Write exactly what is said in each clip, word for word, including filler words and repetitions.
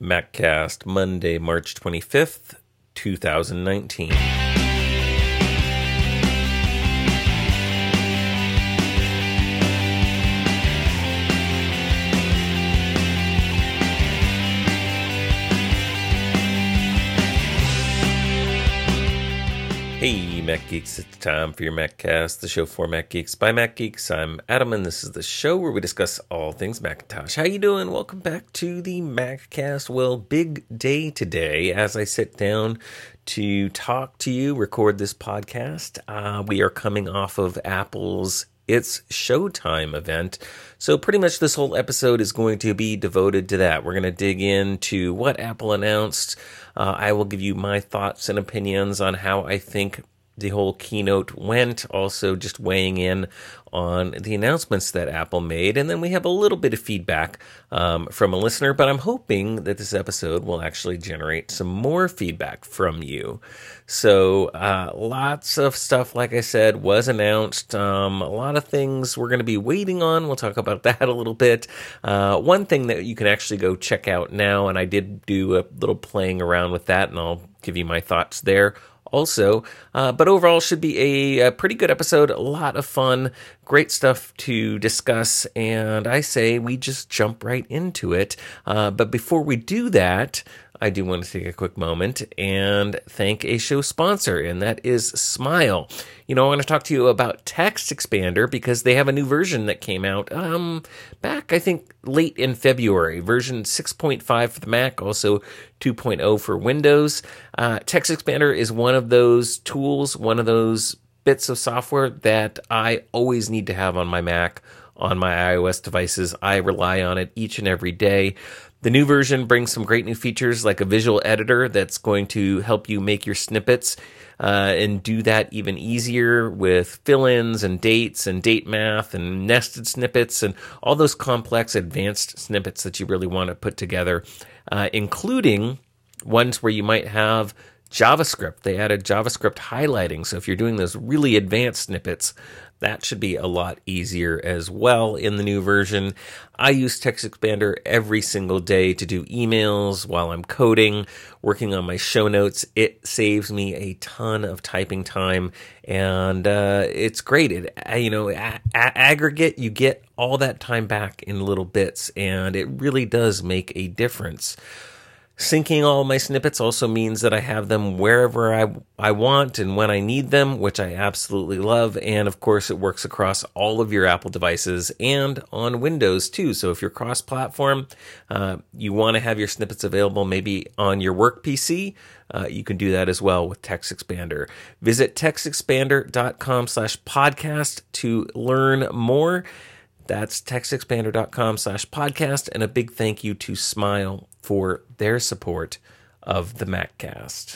MacCast, Monday, March twenty-fifth, twenty nineteen. Hey, Mac Geeks, it's time for your MacCast, the show for Mac Geeks by Mac Geeks. I'm Adam, and this is the show where we discuss all things Macintosh. How you doing? Welcome back to the MacCast. Well, big day today as I sit down to talk to you, record this podcast. Uh, we are coming off of Apple's It's Showtime event. So pretty much this whole episode is going to be devoted to that. We're going to dig into what Apple announced. Uh, I will give you my thoughts and opinions on how I think the whole keynote went, also just weighing in on the announcements that Apple made. And then we have a little bit of feedback um, from a listener, but I'm hoping that this episode will actually generate some more feedback from you. So uh, lots of stuff, like I said, was announced. Um, a lot of things we're going to be waiting on. We'll talk about that a little bit. Uh, one thing that you can actually go check out now, and I did do a little playing around with that, and I'll give you my thoughts there also, uh, but overall should be a, a pretty good episode, a lot of fun, great stuff to discuss, and I say we just jump right into it. Uh, but before we do that, I do want to take a quick moment and thank a show sponsor, and that is Smile. You know, I want to talk to you about TextExpander because they have a new version that came out um, back, I think, late in February. Version six point five for the Mac, also two point oh for Windows. Uh, TextExpander is one of those tools, one of those bits of software that I always need to have on my Mac, on my iOS devices. I rely on it each and every day. The new version brings some great new features like a visual editor that's going to help you make your snippets uh, and do that even easier with fill-ins and dates and date math and nested snippets and all those complex advanced snippets that you really want to put together, uh, including ones where you might have JavaScript. They added JavaScript highlighting, so if you're doing those really advanced snippets, that should be a lot easier as well in the new version. I use TextExpander every single day to do emails while I'm coding, working on my show notes. It saves me a ton of typing time, and uh, it's great. It, you know, a- a- aggregate, you get all that time back in little bits, and it really does make a difference. Syncing all my snippets also means that I have them wherever I, I want and when I need them, which I absolutely love. And of course, it works across all of your Apple devices and on Windows too. So if you're cross-platform, uh, you want to have your snippets available maybe on your work P C, uh, you can do that as well with TextExpander. Visit textexpander.com slash podcast to learn more. That's textexpander.com slash podcast. And a big thank you to Smile for their support of the MacCast.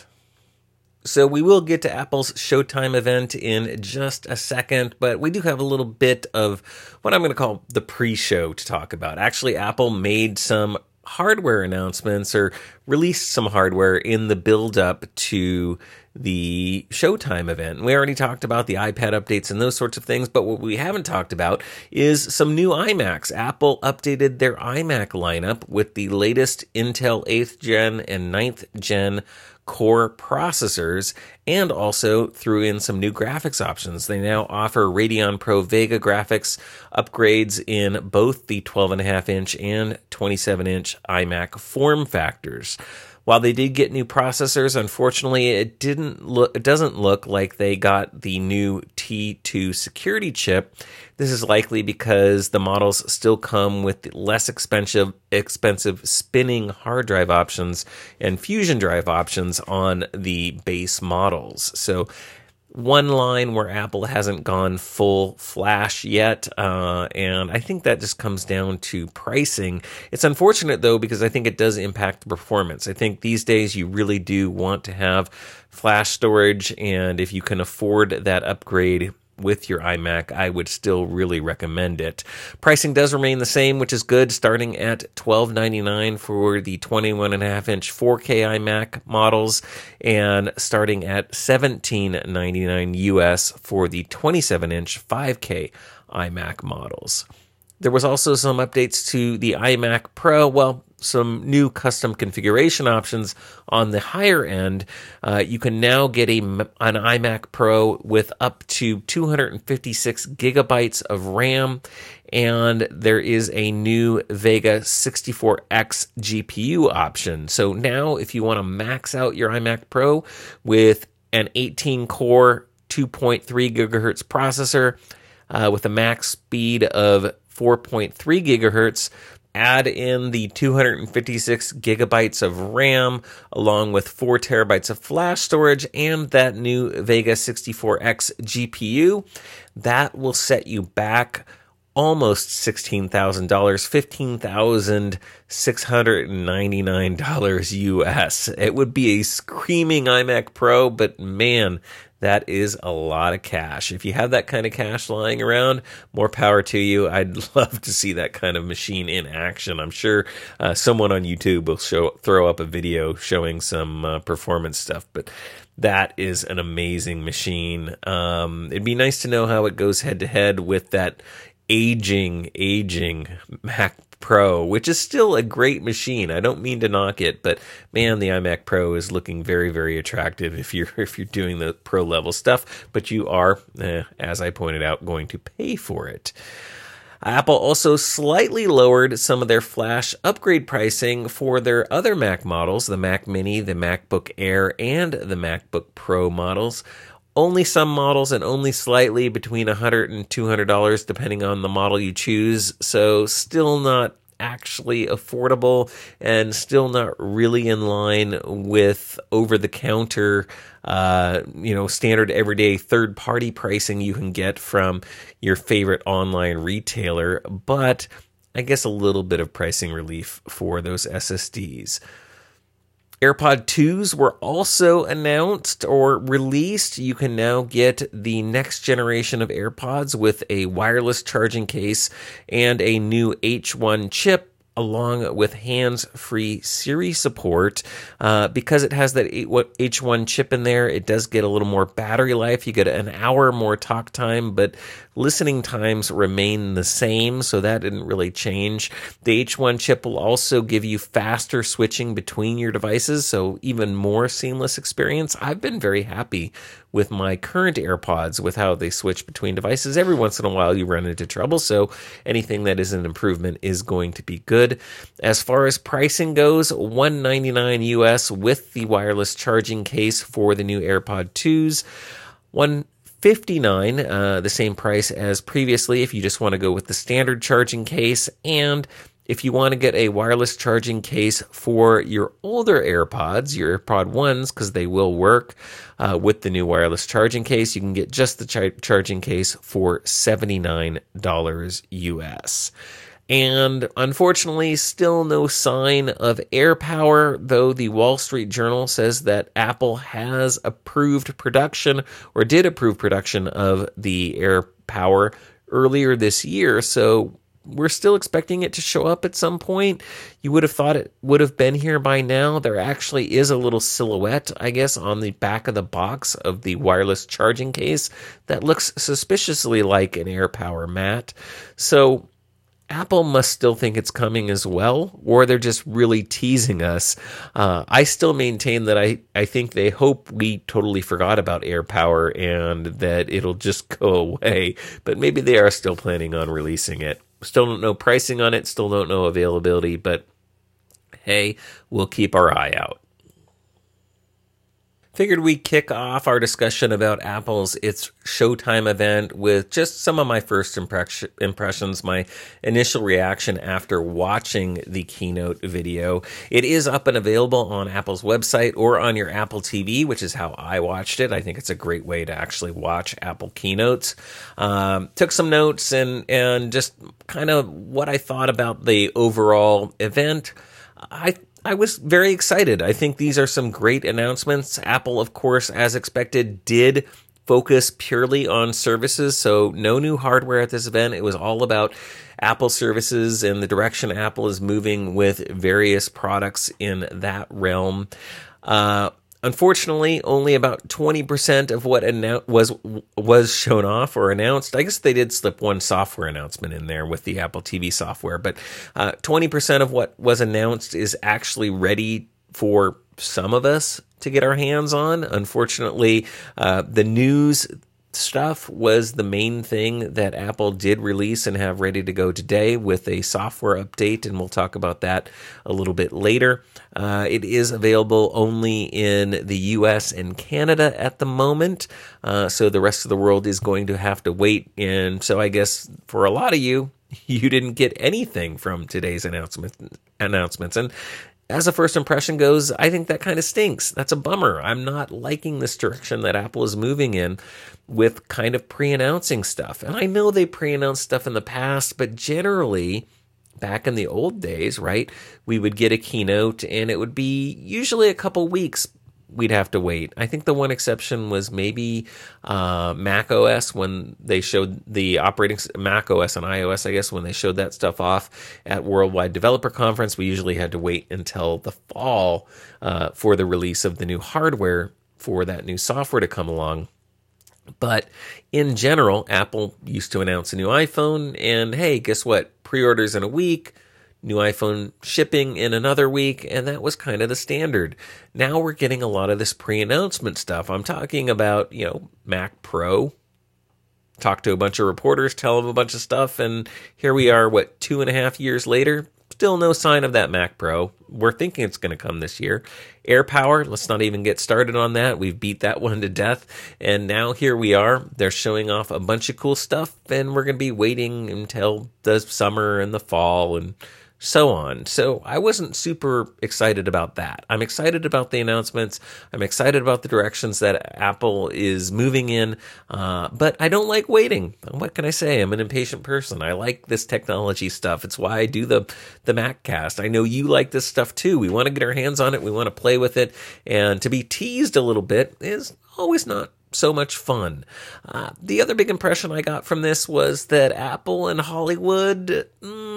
So we will get to Apple's Showtime event in just a second, but we do have a little bit of what I'm going to call the pre-show to talk about. Actually, Apple made some hardware announcements or released some hardware in the build-up to the Showtime event. We already talked about the iPad updates and those sorts of things, but what we haven't talked about is some new iMacs. Apple updated their iMac lineup with the latest Intel eighth gen and ninth gen Core processors, and also threw in some new graphics options. They now offer Radeon Pro Vega graphics upgrades in both the twelve point five inch and twenty-seven inch iMac form factors. While they did get new processors, unfortunately, it didn't look. It doesn't look like they got the new T two security chip. This is likely because the models still come with less expensive, expensive spinning hard drive options and fusion drive options on the base models. So, one line where Apple hasn't gone full flash yet, uh, and I think that just comes down to pricing. It's unfortunate, though, because I think it does impact the performance. I think these days you really do want to have flash storage, and if you can afford that upgrade with your iMac, I would still really recommend it. Pricing does remain the same, which is good, starting at twelve ninety-nine for the twenty-one point five inch four K iMac models and starting at seventeen ninety-nine U S for the twenty-seven inch five K iMac models. There was also some updates to the iMac Pro, well, some new custom configuration options on the higher end. Uh, you can now get a, an iMac Pro with up to two hundred fifty-six gigabytes of RAM, and there is a new Vega sixty-four X G P U option. So now if you want to max out your iMac Pro with an eighteen core, two point three gigahertz processor uh, with a max speed of four point three gigahertz, add in the two hundred fifty-six gigabytes of RAM along with four terabytes of flash storage and that new Vega sixty-four X G P U, that will set you back almost sixteen thousand dollars, fifteen thousand six hundred ninety-nine dollars U S. It would be a screaming iMac Pro, but man, that is a lot of cash. If you have that kind of cash lying around, more power to you. I'd love to see that kind of machine in action. I'm sure uh, someone on YouTube will show throw up a video showing some uh, performance stuff, but that is an amazing machine. Um, it'd be nice to know how it goes head to head with that aging, aging Mac Pro, which is still a great machine. I don't mean to knock it, but man, the iMac Pro is looking very, very attractive if you're if you're doing the pro level stuff, but you are, eh, as I pointed out, going to pay for it. Apple also slightly lowered some of their flash upgrade pricing for their other Mac models, the Mac Mini, the MacBook Air, and the MacBook Pro models. Only some models and only slightly between one hundred dollars and two hundred dollars depending on the model you choose. So still not actually affordable and still not really in line with over-the-counter, uh, you know, standard everyday third-party pricing you can get from your favorite online retailer. But I guess a little bit of pricing relief for those S S Ds. AirPod twos were also announced or released. You can now get the next generation of AirPods with a wireless charging case and a new H one chip, along with hands-free Siri support. Uh, because it has that H one chip in there, it does get a little more battery life. You get an hour more talk time, but listening times remain the same, so that didn't really change. The H one chip will also give you faster switching between your devices, so even more seamless experience. I've been very happy with my current AirPods with how they switch between devices. Every once in a while you run into trouble, so anything that is an improvement is going to be good. As far as pricing goes, one hundred ninety-nine dollars U S with the wireless charging case for the new AirPod twos. one hundred fifty-nine dollars, uh, the same price as previously if you just want to go with the standard charging case. And if you want to get a wireless charging case for your older AirPods, your AirPod ones, because they will work uh, with the new wireless charging case, you can get just the char- charging case for seventy-nine dollars U S. And unfortunately, still no sign of AirPower, though the Wall Street Journal says that Apple has approved production or did approve production of the AirPower earlier this year. So we're still expecting it to show up at some point. You would have thought it would have been here by now. There actually is a little silhouette, I guess, on the back of the box of the wireless charging case that looks suspiciously like an AirPower mat. So Apple must still think it's coming as well, or they're just really teasing us. Uh, I still maintain that I, I think they hope we totally forgot about AirPower and that it'll just go away, but maybe they are still planning on releasing it. Still don't know pricing on it, still don't know availability, but hey, we'll keep our eye out. Figured we'd kick off our discussion about Apple's It's Showtime event with just some of my first impress- impressions, my initial reaction after watching the keynote video. It is up and available on Apple's website or on your Apple T V, which is how I watched it. I think it's a great way to actually watch Apple keynotes. Um, took some notes and, and just kind of what I thought about the overall event. I I was very excited. I think these are some great announcements. Apple, of course, as expected, did focus purely on services, so no new hardware at this event. It was all about Apple services and the direction Apple is moving with various products in that realm. Uh, Unfortunately, only about twenty percent of what annou- was was shown off or announced. I guess they did slip one software announcement in there with the Apple T V software, but uh, twenty percent of what was announced is actually ready for some of us to get our hands on. Unfortunately, uh, the news stuff was the main thing that Apple did release and have ready to go today with a software update, and we'll talk about that a little bit later. Uh, it is available only in the U S and Canada at the moment, uh, so the rest of the world is going to have to wait. And so I guess for a lot of you, you didn't get anything from today's announcement announcements. And as a first impression goes, I think that kind of stinks. That's a bummer. I'm not liking this direction that Apple is moving in with kind of pre-announcing stuff. And I know they pre-announced stuff in the past, but generally, back in the old days, right, we would get a keynote and it would be usually a couple weeks we'd have to wait. I think the one exception was maybe uh, Mac O S when they showed the operating Mac O S and iOS, I guess, when they showed that stuff off at Worldwide Developer Conference. We usually had to wait until the fall uh, for the release of the new hardware for that new software to come along. But in general, Apple used to announce a new iPhone, and hey, guess what? Pre-orders in a week, new iPhone shipping in another week, and that was kind of the standard. Now we're getting a lot of this pre-announcement stuff. I'm talking about, you know, Mac Pro. Talked to a bunch of reporters, tell them a bunch of stuff, and here we are, what, two and a half years later? Still no sign of that Mac Pro. We're thinking it's going to come this year. AirPower, let's not even get started on that. We've beat that one to death. And now here we are. They're showing off a bunch of cool stuff, and we're going to be waiting until the summer and the fall and so on. So I wasn't super excited about that. I'm excited about the announcements. I'm excited about the directions that Apple is moving in, uh, but I don't like waiting. What can I say? I'm an impatient person. I like this technology stuff. It's why I do the, the MacCast. I know you like this stuff too. We want to get our hands on it. We want to play with it. And to be teased a little bit is always not so much fun. Uh, the other big impression I got from this was that Apple and Hollywood,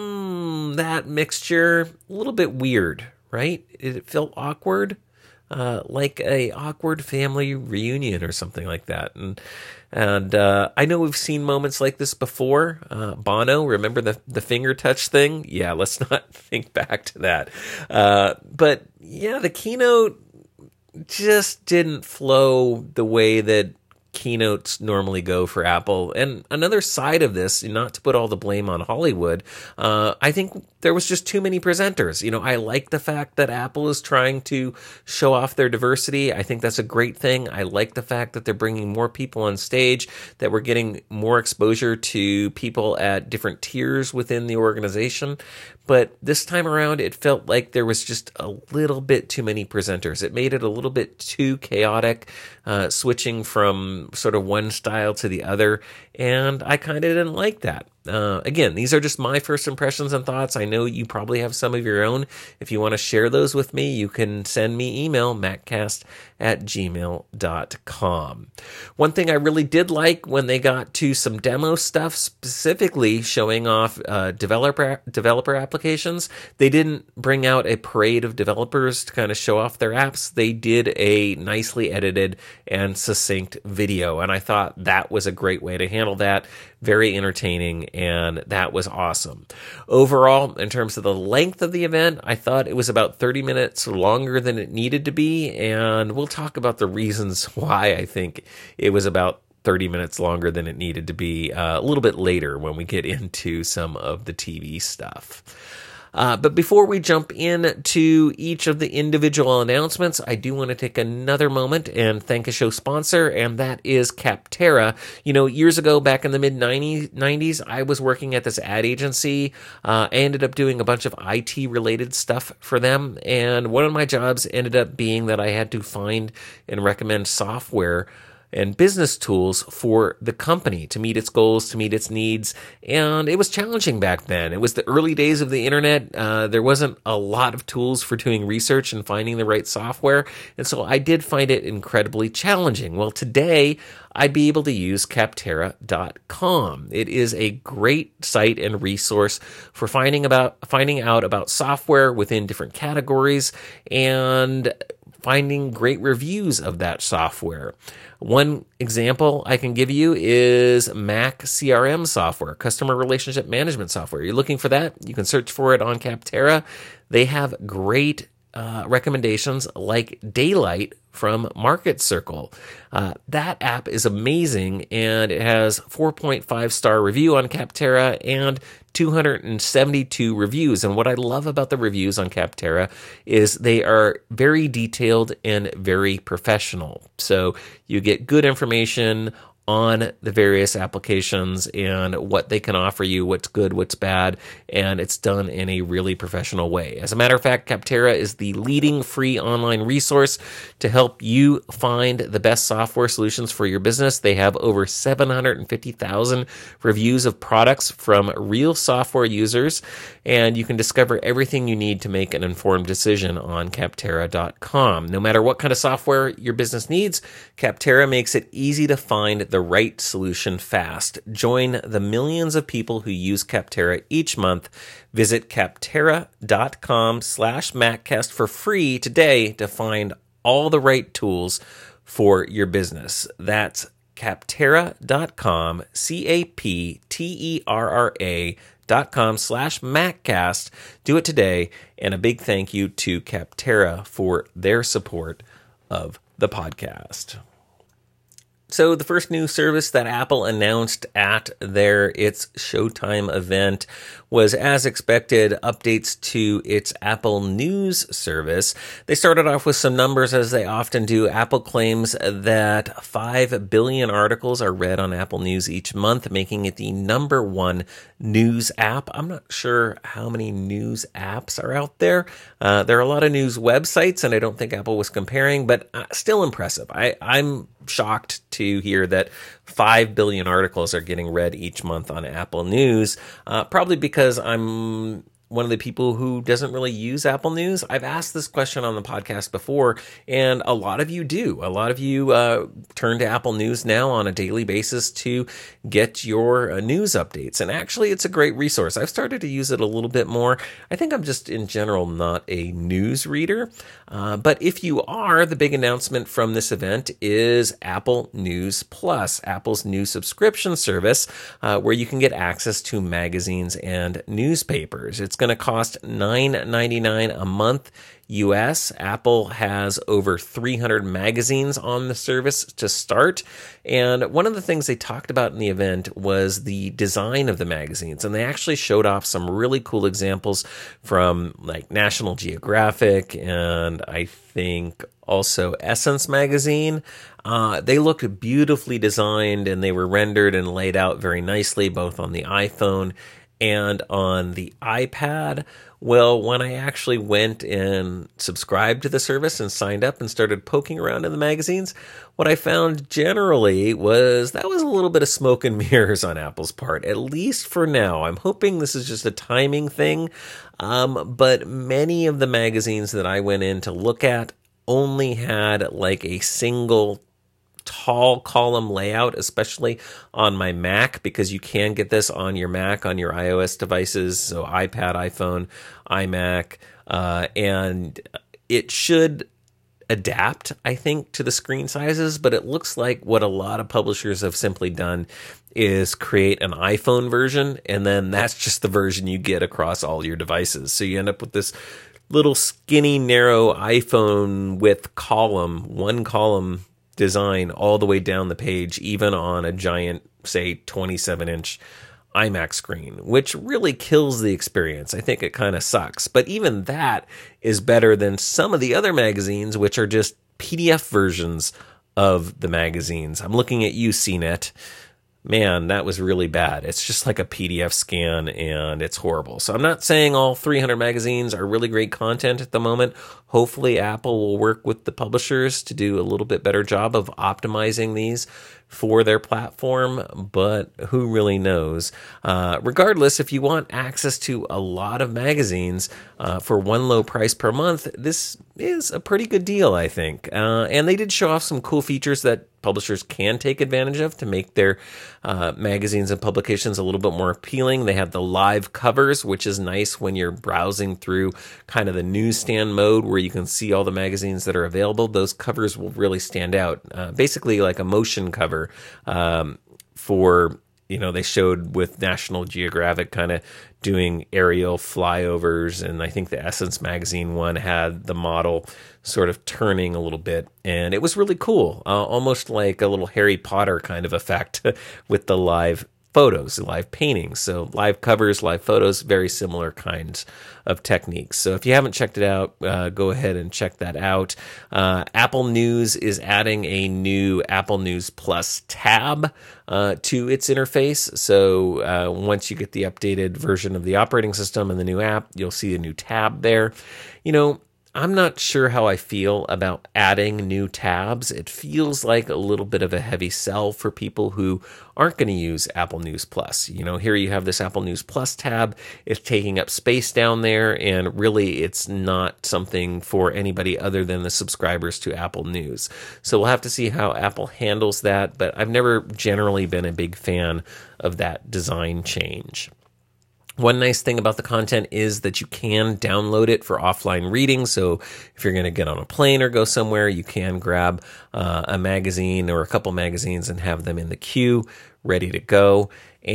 mm, that mixture, a little bit weird, right? It felt awkward, uh, like a awkward family reunion or something like that. And and uh, I know we've seen moments like this before. Uh, Bono, remember the the finger touch thing? Yeah, let's not think back to that. Uh, but yeah, the keynote just didn't flow the way that keynotes normally go for Apple. And another side of this, not to put all the blame on Hollywood, uh, I think there was just too many presenters. You know, I like the fact that Apple is trying to show off their diversity. I think that's a great thing. I like the fact that they're bringing more people on stage, that we're getting more exposure to people at different tiers within the organization. But this time around, it felt like there was just a little bit too many presenters. It made it a little bit too chaotic, uh, switching from sort of one style to the other, and I kind of didn't like that. Uh, again, these are just my first impressions and thoughts. I know you probably have some of your own. If you want to share those with me, you can send me email, maccast at gmail dot com. One thing I really did like when they got to some demo stuff, specifically showing off uh, developer developer applications, they didn't bring out a parade of developers to kind of show off their apps. They did a nicely edited and succinct video, and I thought that was a great way to handle that. Very entertaining, and that was awesome. Overall, in terms of the length of the event, I thought it was about thirty minutes longer than it needed to be, and we'll talk about the reasons why I think it was about thirty minutes longer than it needed to be uh, a little bit later when we get into some of the T V stuff. Uh, but before we jump into each of the individual announcements, I do want to take another moment and thank a show sponsor, and that is Capterra. You know, years ago, back in the mid nineties, I was working at this ad agency. Uh, I ended up doing a bunch of I T-related stuff for them, and one of my jobs ended up being that I had to find and recommend software and business tools for the company to meet its goals, to meet its needs. And it was challenging back then. It was the early days of the internet. Uh, there wasn't a lot of tools for doing research and finding the right software. And so I did find it incredibly challenging. Well, today I'd be able to use capterra dot com. It is a great site and resource for finding about finding out about software within different categories, and finding great reviews of that software. One example I can give you is Mac C R M software, customer relationship management software. You're looking for that? You can search for it on Capterra. They have great uh, recommendations like Daylight from Market Circle. Uh, that app is amazing, and it has four point five star review on Capterra and two hundred seventy-two reviews. And what I love about the reviews on Capterra is they are very detailed and very professional. So you get good information on the various applications and what they can offer you, what's good, what's bad, and it's done in a really professional way. As a matter of fact, Capterra is the leading free online resource to help you find the best software solutions for your business. They have over seven hundred fifty thousand reviews of products from real software users, and you can discover everything you need to make an informed decision on Capterra dot com. No matter what kind of software your business needs, Capterra makes it easy to find the right solution fast. Join the millions of people who use Capterra each month. Visit Capterra dot com slash MacCast for free today to find all the right tools for your business. That's Capterra dot com, C A P T E R R A dot com slash MacCast. Do it today, and a big thank you to Capterra for their support of the podcast. So the first new service that Apple announced at their It's Showtime event was, as expected, updates to its Apple News service. They started off with some numbers, as they often do. Apple claims that five billion articles are read on Apple News each month, making it the number one news app. I'm not sure how many news apps are out there. Uh, there are a lot of news websites, and I don't think Apple was comparing, but uh, still impressive. I, I'm shocked to hear that five billion articles are getting read each month on Apple News, uh, probably because I'm one of the people who doesn't really use Apple News. I've asked this question on the podcast before, and a lot of you do. A lot of you uh, turn to Apple News now on a daily basis to get your uh, news updates. And actually, it's a great resource. I've started to use it a little bit more. I think I'm just, in general, not a news reader. Uh, but if you are, the big announcement from this event is Apple News Plus, Apple's new subscription service, uh, where you can get access to magazines and newspapers. It's going to cost nine ninety-nine a month U S. Apple has over three hundred magazines on the service to start. And one of the things they talked about in the event was the design of the magazines. And they actually showed off some really cool examples from like National Geographic and I think also Essence magazine. Uh, they looked beautifully designed, and they were rendered and laid out very nicely, both on the iPhone and on the iPad. Well, when I actually went and subscribed to the service and signed up and started poking around in the magazines, what I found generally was that was a little bit of smoke and mirrors on Apple's part, at least for now. I'm hoping this is just a timing thing, um, but many of the magazines that I went in to look at only had like a single tall column layout, especially on my Mac, because you can get this on your Mac, on your iOS devices, so iPad, iPhone, iMac, uh, and it should adapt, I think, to the screen sizes, but it looks like what a lot of publishers have simply done is create an iPhone version, and then that's just the version you get across all your devices. So you end up with this little skinny, narrow iPhone width column, one column design all the way down the page, even on a giant, say, twenty-seven inch iMac screen, which really kills the experience. I think it kind of sucks. But even that is better than some of the other magazines, which are just P D F versions of the magazines. I'm looking at you, C net. Man, that was really bad. It's just like a P D F scan, and it's horrible. So I'm not saying all three hundred magazines are really great content at the moment. Hopefully Apple will work with the publishers to do a little bit better job of optimizing these for their platform, but who really knows? Uh, regardless, if you want access to a lot of magazines uh, for one low price per month, this is a pretty good deal, I think. Uh, and they did show off some cool features that publishers can take advantage of to make their uh, magazines and publications a little bit more appealing. They have the live covers, which is nice when you're browsing through kind of the newsstand mode where you can see all the magazines that are available. Those covers will really stand out. Uh, basically like a motion cover um, for, you know, they showed with National Geographic kind of doing aerial flyovers, and I think the Essence magazine one had the model sort of turning a little bit, and it was really cool, uh, almost like a little Harry Potter kind of effect with the live photos, live paintings. So live covers, live photos, very similar kinds of techniques. So if you haven't checked it out, uh, go ahead and check that out. Uh, Apple News is adding a new Apple News Plus tab uh, to its interface. So uh, once you get the updated version of the operating system and the new app, you'll see a new tab there. You know, I'm not sure how I feel about adding new tabs. It feels like a little bit of a heavy sell for people who aren't going to use Apple News Plus. You know, here you have this Apple News Plus tab. It's taking up space down there, and really it's not something for anybody other than the subscribers to Apple News. So we'll have to see how Apple handles that, but I've never generally been a big fan of that design change. One nice thing about the content is that you can download it for offline reading. So if you're going to get on a plane or go somewhere, you can grab uh, a magazine or a couple magazines and have them in the queue ready to go.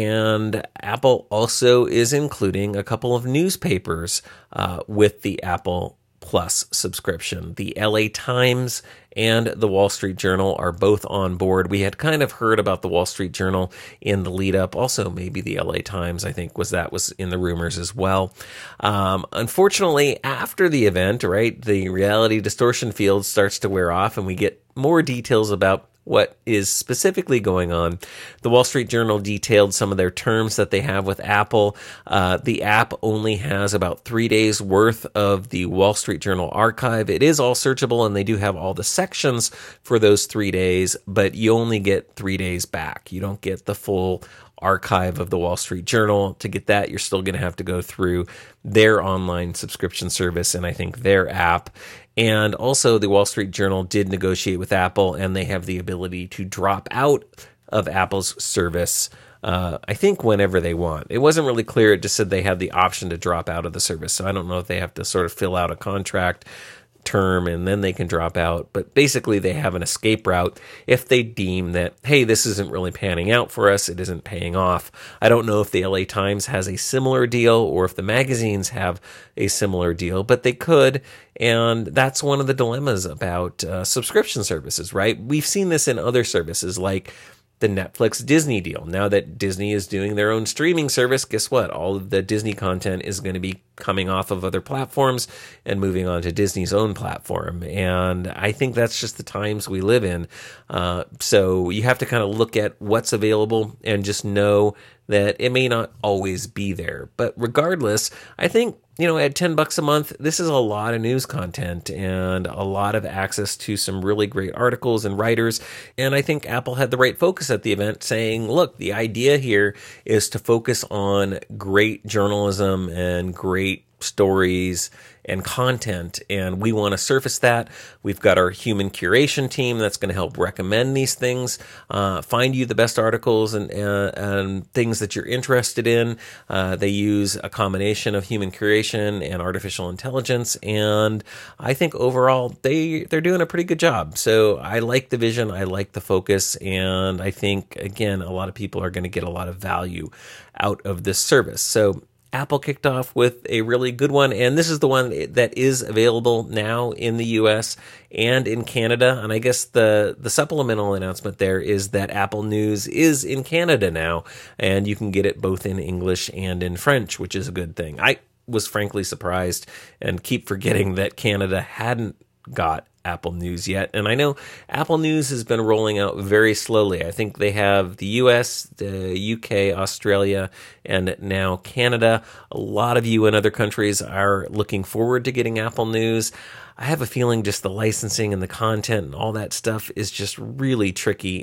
And Apple also is including a couple of newspapers uh, with the Apple Plus subscription. The L A Times and the Wall Street Journal are both on board. We had kind of heard about the Wall Street Journal in the lead up. Also, maybe the L A Times, I think, was that was in the rumors as well. Um, unfortunately, after the event, right, the reality distortion field starts to wear off and we get more details about what is specifically going on. The Wall Street Journal detailed some of their terms that they have with Apple. Uh, the app only has about three days worth of the Wall Street Journal archive. It is all searchable, and they do have all the sections for those three days, but you only get three days back. You don't get the full archive of the Wall Street Journal. To get that, you're still going to have to go through their online subscription service and I think their app. And also, the Wall Street Journal did negotiate with Apple, and they have the ability to drop out of Apple's service, uh, I think, whenever they want. It wasn't really clear. It just said they had the option to drop out of the service. So I don't know if they have to sort of fill out a contract term and then they can drop out. But basically, they have an escape route if they deem that, hey, this isn't really panning out for us. It isn't paying off. I don't know if the L A Times has a similar deal or if the magazines have a similar deal, but they could. And that's one of the dilemmas about uh, subscription services, right? We've seen this in other services like the Netflix Disney deal. Now that Disney is doing their own streaming service, guess what? All of the Disney content is going to be coming off of other platforms and moving on to Disney's own platform. And I think that's just the times we live in. Uh, so you have to kind of look at what's available and just know that it may not always be there. But regardless, I think, you know, at ten bucks a month, this is a lot of news content and a lot of access to some really great articles and writers. And I think Apple had the right focus at the event, saying, look, the idea here is to focus on great journalism and great stories and content, and we want to surface that. We've got our human curation team that's going to help recommend these things, uh, find you the best articles and, uh, and things that you're interested in. Uh, they use a combination of human curation and artificial intelligence, and I think overall they, they're doing a pretty good job. So I like the vision, I like the focus, and I think, again, a lot of people are going to get a lot of value out of this service. So Apple kicked off with a really good one, and this is the one that is available now in the U S and in Canada. And I guess the, the supplemental announcement there is that Apple News is in Canada now, and you can get it both in English and in French, which is a good thing. I was frankly surprised and keep forgetting that Canada hadn't got Apple News yet. And I know Apple News has been rolling out very slowly. I think they have the U S, the U K, Australia, and now Canada. A lot of you in other countries are looking forward to getting Apple News. I have a feeling just the licensing and the content and all that stuff is just really tricky and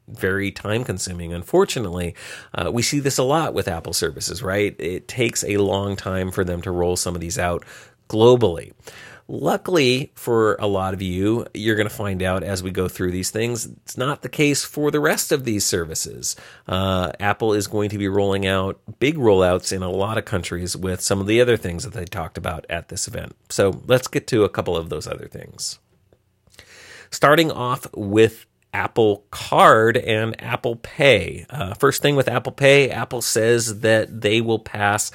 very time consuming. Unfortunately, uh, we see this a lot with Apple services, right? It takes a long time for them to roll some of these out globally. Luckily for a lot of you, you're going to find out as we go through these things, it's not the case for the rest of these services. Uh, Apple is going to be rolling out big rollouts in a lot of countries with some of the other things that they talked about at this event. So let's get to a couple of those other things. Starting off with Apple Card and Apple Pay. Uh, first thing with Apple Pay, Apple says that they will pass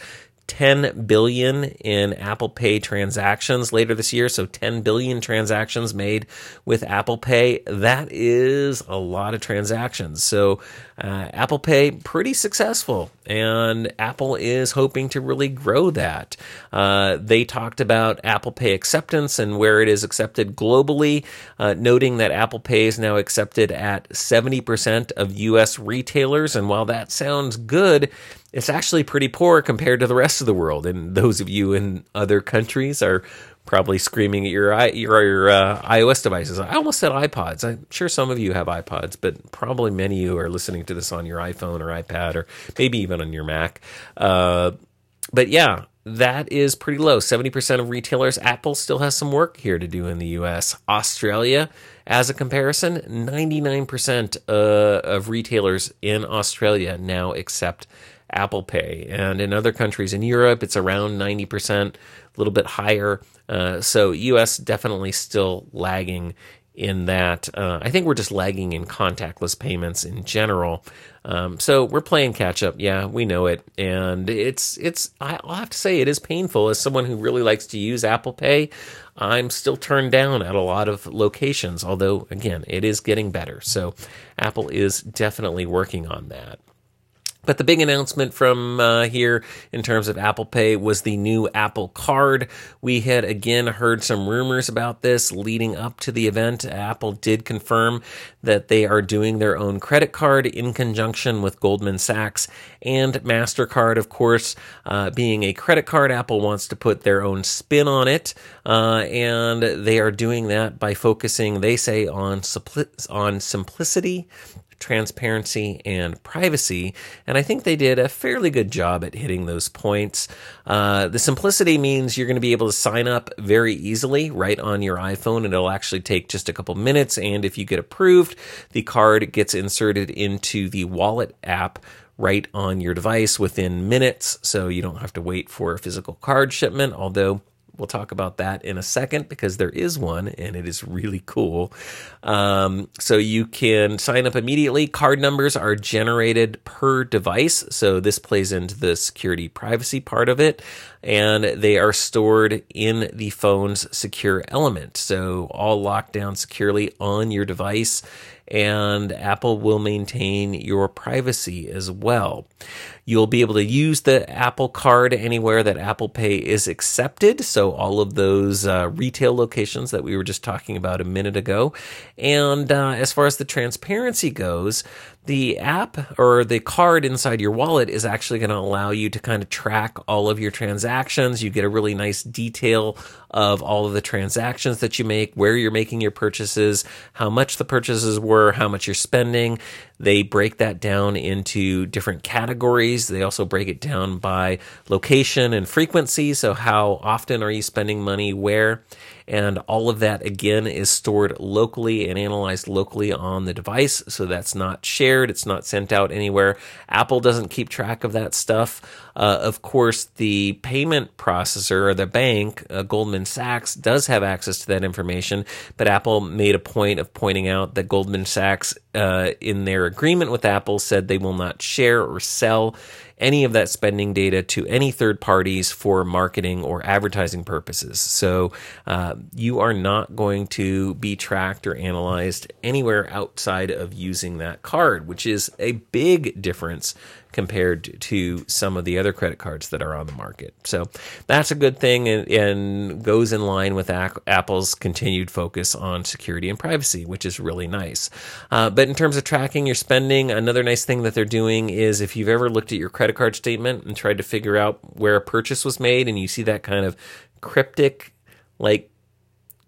ten billion in Apple Pay transactions later this year. So ten billion transactions made with Apple Pay. That is a lot of transactions. So uh, Apple Pay, pretty successful. And Apple is hoping to really grow that. Uh, they talked about Apple Pay acceptance and where it is accepted globally, uh, noting that Apple Pay is now accepted at seventy percent of U S retailers. And while that sounds good, it's actually pretty poor compared to the rest of the world. And those of you in other countries are probably screaming at your your, your uh, iOS devices. I almost said iPods. I'm sure some of you have iPods, but probably many of you are listening to this on your iPhone or iPad or maybe even on your Mac. Uh, but yeah, that is pretty low. seventy percent of retailers. Apple still has some work here to do in the U S. Australia, as a comparison, ninety-nine percent uh, of retailers in Australia now accept Apple Pay. And in other countries in Europe, it's around ninety percent, a little bit higher. Uh, so U S definitely still lagging in that. Uh, I think we're just lagging in contactless payments in general. Um, so we're playing catch up. Yeah, we know it. And it's, it's, I'll have to say it is painful as someone who really likes to use Apple Pay. I'm still turned down at a lot of locations, although again, it is getting better. So Apple is definitely working on that. But the big announcement from uh, here in terms of Apple Pay was the new Apple Card. We had again heard some rumors about this leading up to the event. Apple did confirm that they are doing their own credit card in conjunction with Goldman Sachs and MasterCard. Of course, uh, being a credit card, Apple wants to put their own spin on it, uh, and they are doing that by focusing, they say, on simpli- on simplicity, transparency, and privacy. And I think they did a fairly good job at hitting those points. Uh, the simplicity means you're going to be able to sign up very easily right on your iPhone. It'll actually take just a couple minutes. And if you get approved, the card gets inserted into the wallet app right on your device within minutes. So you don't have to wait for a physical card shipment, although we'll talk about that in a second because there is one and it is really cool. Um, so you can sign up immediately. Card numbers are generated per device. So this plays into the security privacy part of it. And they are stored in the phone's secure element. So all locked down securely on your device. And Apple will maintain your privacy as well. You'll be able to use the Apple Card anywhere that Apple Pay is accepted. So all of those uh, retail locations that we were just talking about a minute ago. And uh, as far as the transparency goes, the app or the card inside your wallet is actually going to allow you to kind of track all of your transactions. You get a really nice detail of all of the transactions that you make, where you're making your purchases, how much the purchases were, how much you're spending. They break that down into different categories. They also break it down by location and frequency. So how often are you spending money where? And all of that, again, is stored locally and analyzed locally on the device. So that's not shared. It's not sent out anywhere. Apple doesn't keep track of that stuff. Uh, of course, the payment processor or the bank, uh, Goldman Sachs, does have access to that information. But Apple made a point of pointing out that Goldman Sachs, uh, in their agreement with Apple, said they will not share or sell any of that spending data to any third parties for marketing or advertising purposes. So uh, you are not going to be tracked or analyzed anywhere outside of using that card, which is a big difference compared to some of the other credit cards that are on the market. So that's a good thing and, and goes in line with ac- Apple's continued focus on security and privacy, which is really nice. Uh, but in terms of tracking your spending, another nice thing that they're doing is if you've ever looked at your credit card statement and tried to figure out where a purchase was made and you see that kind of cryptic, like,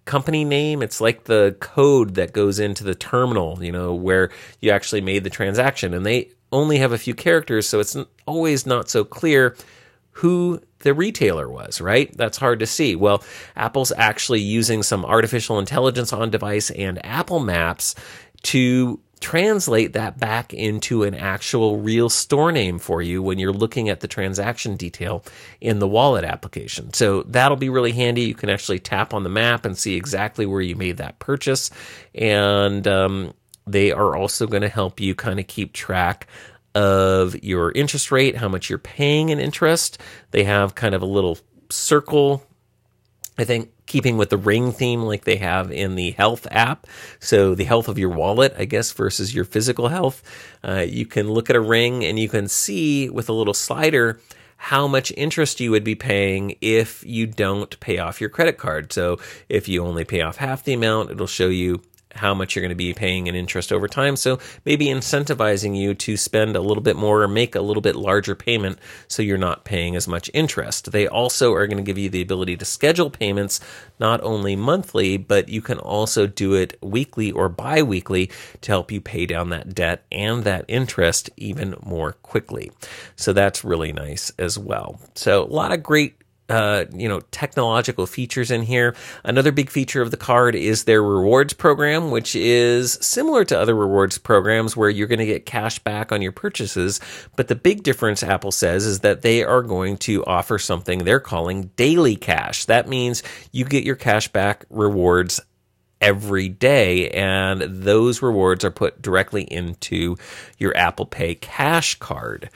company name. It's like the code that goes into the terminal, you know, where you actually made the transaction. And they only have a few characters, so it's always not so clear who the retailer was, right? That's hard to see. Well, Apple's actually using some artificial intelligence on device and Apple Maps to translate that back into an actual real store name for you when you're looking at the transaction detail in the wallet application. So that'll be really handy. You can actually tap on the map and see exactly where you made that purchase. And um, they are also going to help you kind of keep track of your interest rate, how much you're paying in interest. They have kind of a little circle, I think, keeping with the ring theme like they have in the health app. So the health of your wallet, I guess, versus your physical health. Uh, you can look at a ring and you can see with a little slider how much interest you would be paying if you don't pay off your credit card. So if you only pay off half the amount, it'll show you how much you're going to be paying in interest over time. So maybe incentivizing you to spend a little bit more or make a little bit larger payment so you're not paying as much interest. They also are going to give you the ability to schedule payments not only monthly, but you can also do it weekly or bi-weekly to help you pay down that debt and that interest even more quickly. So that's really nice as well. So a lot of great Uh, you know, technological features in here. Another big feature of the card is their rewards program, which is similar to other rewards programs where you're going to get cash back on your purchases. But the big difference, Apple says, is that they are going to offer something they're calling daily cash. That means you get your cash back rewards every day, and those rewards are put directly into your Apple Pay Cash card.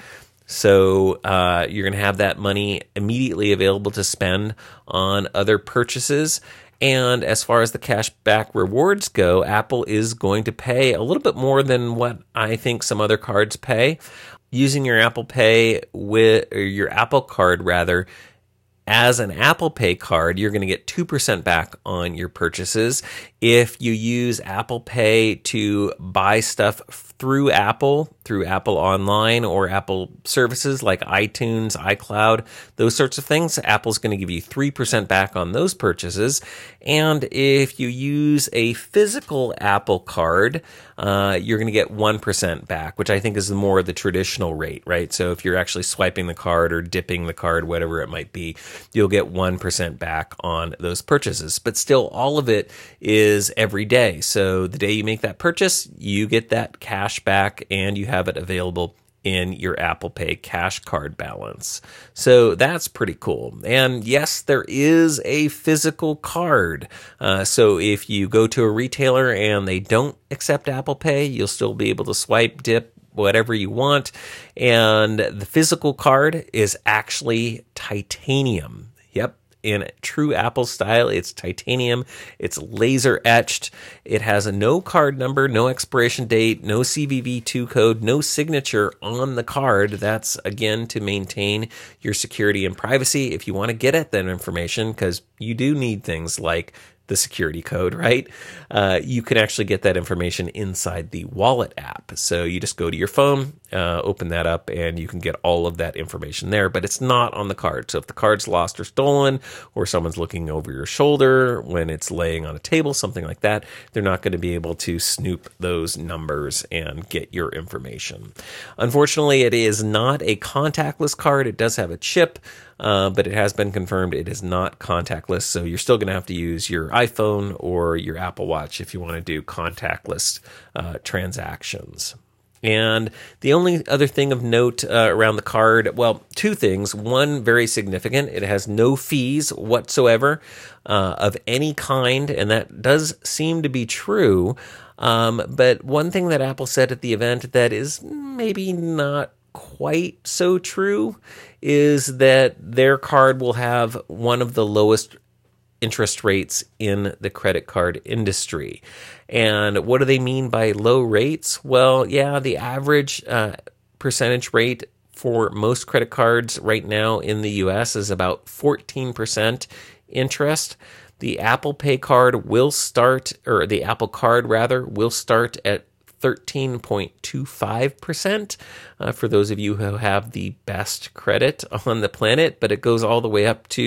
So uh, you're going to have that money immediately available to spend on other purchases. And as far as the cashback rewards go, Apple is going to pay a little bit more than what I think some other cards pay. Using your Apple Pay with or your Apple Card rather, as an Apple Pay card, you're going to get two percent back on your purchases. If you use Apple Pay to buy stuff through Apple, through Apple Online or Apple services like iTunes, iCloud, those sorts of things, Apple's going to give you three percent back on those purchases. And if you use a physical Apple card, uh, you're going to get one percent back, which I think is more the traditional rate, right? So if you're actually swiping the card or dipping the card, whatever it might be, you'll get one percent back on those purchases. But still, all of it is every day. So the day you make that purchase, you get that cash back and you have it available in your Apple Pay cash card balance. So that's pretty cool. And yes, there is a physical card. Uh, so if you go to a retailer and they don't accept Apple Pay, you'll still be able to swipe, dip, whatever you want. And the physical card is actually titanium. Yep. In true Apple style, it's titanium. It's laser etched. It has a no card number, no expiration date, no C V V two code, no signature on the card. That's, again, to maintain your security and privacy. If you want to get at that information, because you do need things like the security code, right? Uh, you can actually get that information inside the Wallet app. So you just go to your phone, uh, open that up, and you can get all of that information there, but it's not on the card. So if the card's lost or stolen, or someone's looking over your shoulder when it's laying on a table, something like that, they're not going to be able to snoop those numbers and get your information. Unfortunately, it is not a contactless card. It does have a chip, Uh, but it has been confirmed it is not contactless, so you're still going to have to use your iPhone or your Apple Watch if you want to do contactless uh, transactions. And the only other thing of note uh, around the card, well, two things. One, very significant, it has no fees whatsoever uh, of any kind, and that does seem to be true. Um, but one thing that Apple said at the event that is maybe not quite so true is that their card will have one of the lowest interest rates in the credit card industry. And what do they mean by low rates? Well, yeah, the average uh, percentage rate for most credit cards right now in the U S is about fourteen percent interest. The Apple Pay card will start, or the Apple Card rather, will start at thirteen point two five percent uh, for those of you who have the best credit on the planet, but it goes all the way up to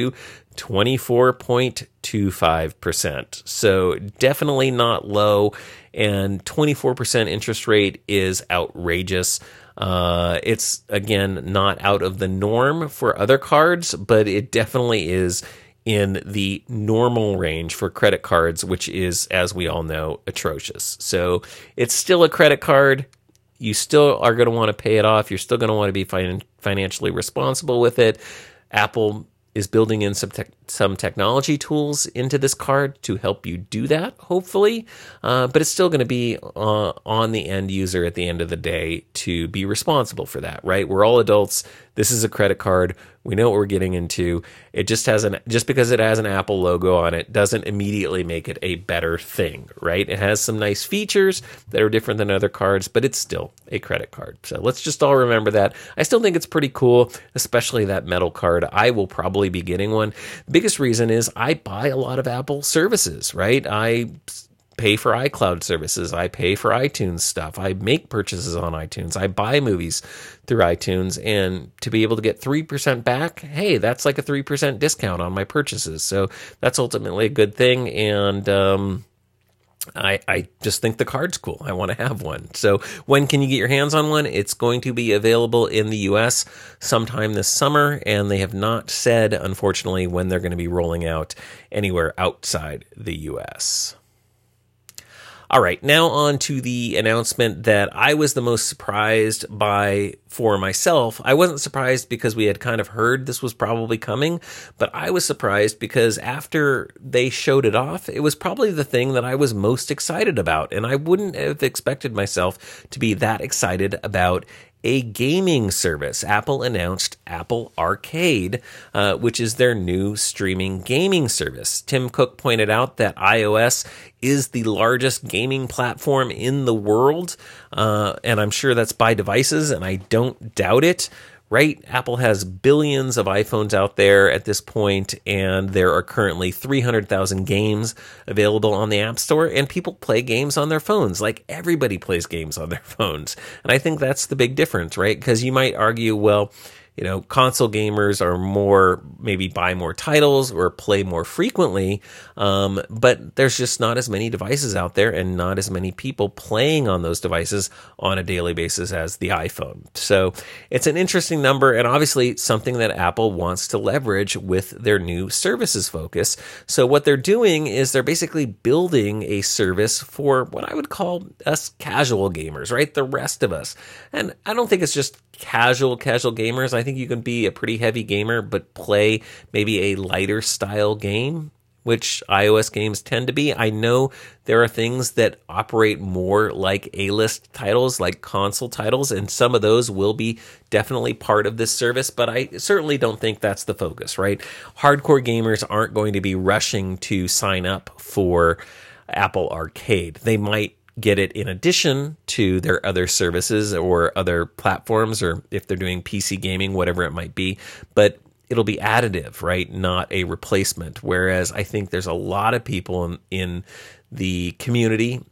twenty-four point two five percent. So definitely not low, and twenty-four percent interest rate is outrageous. Uh, it's, again, not out of the norm for other cards, but it definitely is in the normal range for credit cards, which is, as we all know, atrocious. So it's still a credit card. You still are going to want to pay it off. You're still going to want to be fin- financially responsible with it. Apple is building in some tech some technology tools into this card to help you do that, hopefully. Uh, but it's still going to be uh, on the end user at the end of the day to be responsible for that, right? We're all adults. This is a credit card. We know what we're getting into. It just has an just because it has an Apple logo on it doesn't immediately make it a better thing, right? It has some nice features that are different than other cards, but it's still a credit card. So let's just all remember that. I still think it's pretty cool, especially that metal card. I will probably be getting one. The biggest reason is I buy a lot of Apple services, right? I pay for iCloud services. I pay for iTunes stuff. I make purchases on iTunes. I buy movies through iTunes. And to be able to get three percent back, hey, that's like a three percent discount on my purchases. So that's ultimately a good thing. And um, I, I just think the card's cool. I want to have one. So when can you get your hands on one? It's going to be available in the U S sometime this summer, and they have not said, unfortunately, when they're going to be rolling out anywhere outside the U S. All right, now on to the announcement that I was the most surprised by for myself. I wasn't surprised because we had kind of heard this was probably coming, but I was surprised because after they showed it off, it was probably the thing that I was most excited about, and I wouldn't have expected myself to be that excited about a gaming service. Apple announced Apple Arcade, uh, which is their new streaming gaming service. Tim Cook pointed out that iOS is the largest gaming platform in the world, uh, and I'm sure that's by devices, and I don't doubt it. Right? Apple has billions of iPhones out there at this point, and there are currently three hundred thousand games available on the App Store, and people play games on their phones. Like, everybody plays games on their phones. And I think that's the big difference, right? Because you might argue, well, you know, console gamers are more, maybe buy more titles or play more frequently, um, but there's just not as many devices out there and not as many people playing on those devices on a daily basis as the iPhone. So it's an interesting number, and obviously something that Apple wants to leverage with their new services focus. So what they're doing is they're basically building a service for what I would call us casual gamers, right? The rest of us. And I don't think it's just casual, casual gamers. I think you can be a pretty heavy gamer, but play maybe a lighter style game, which iOS games tend to be. I know there are things that operate more like A-list titles, like console titles, and some of those will be definitely part of this service, but I certainly don't think that's the focus, right? Hardcore gamers aren't going to be rushing to sign up for Apple Arcade. They might get it in addition to their other services or other platforms, or if they're doing P C gaming, whatever it might be, but it'll be additive, right? Not a replacement. Whereas I think there's a lot of people in, in the community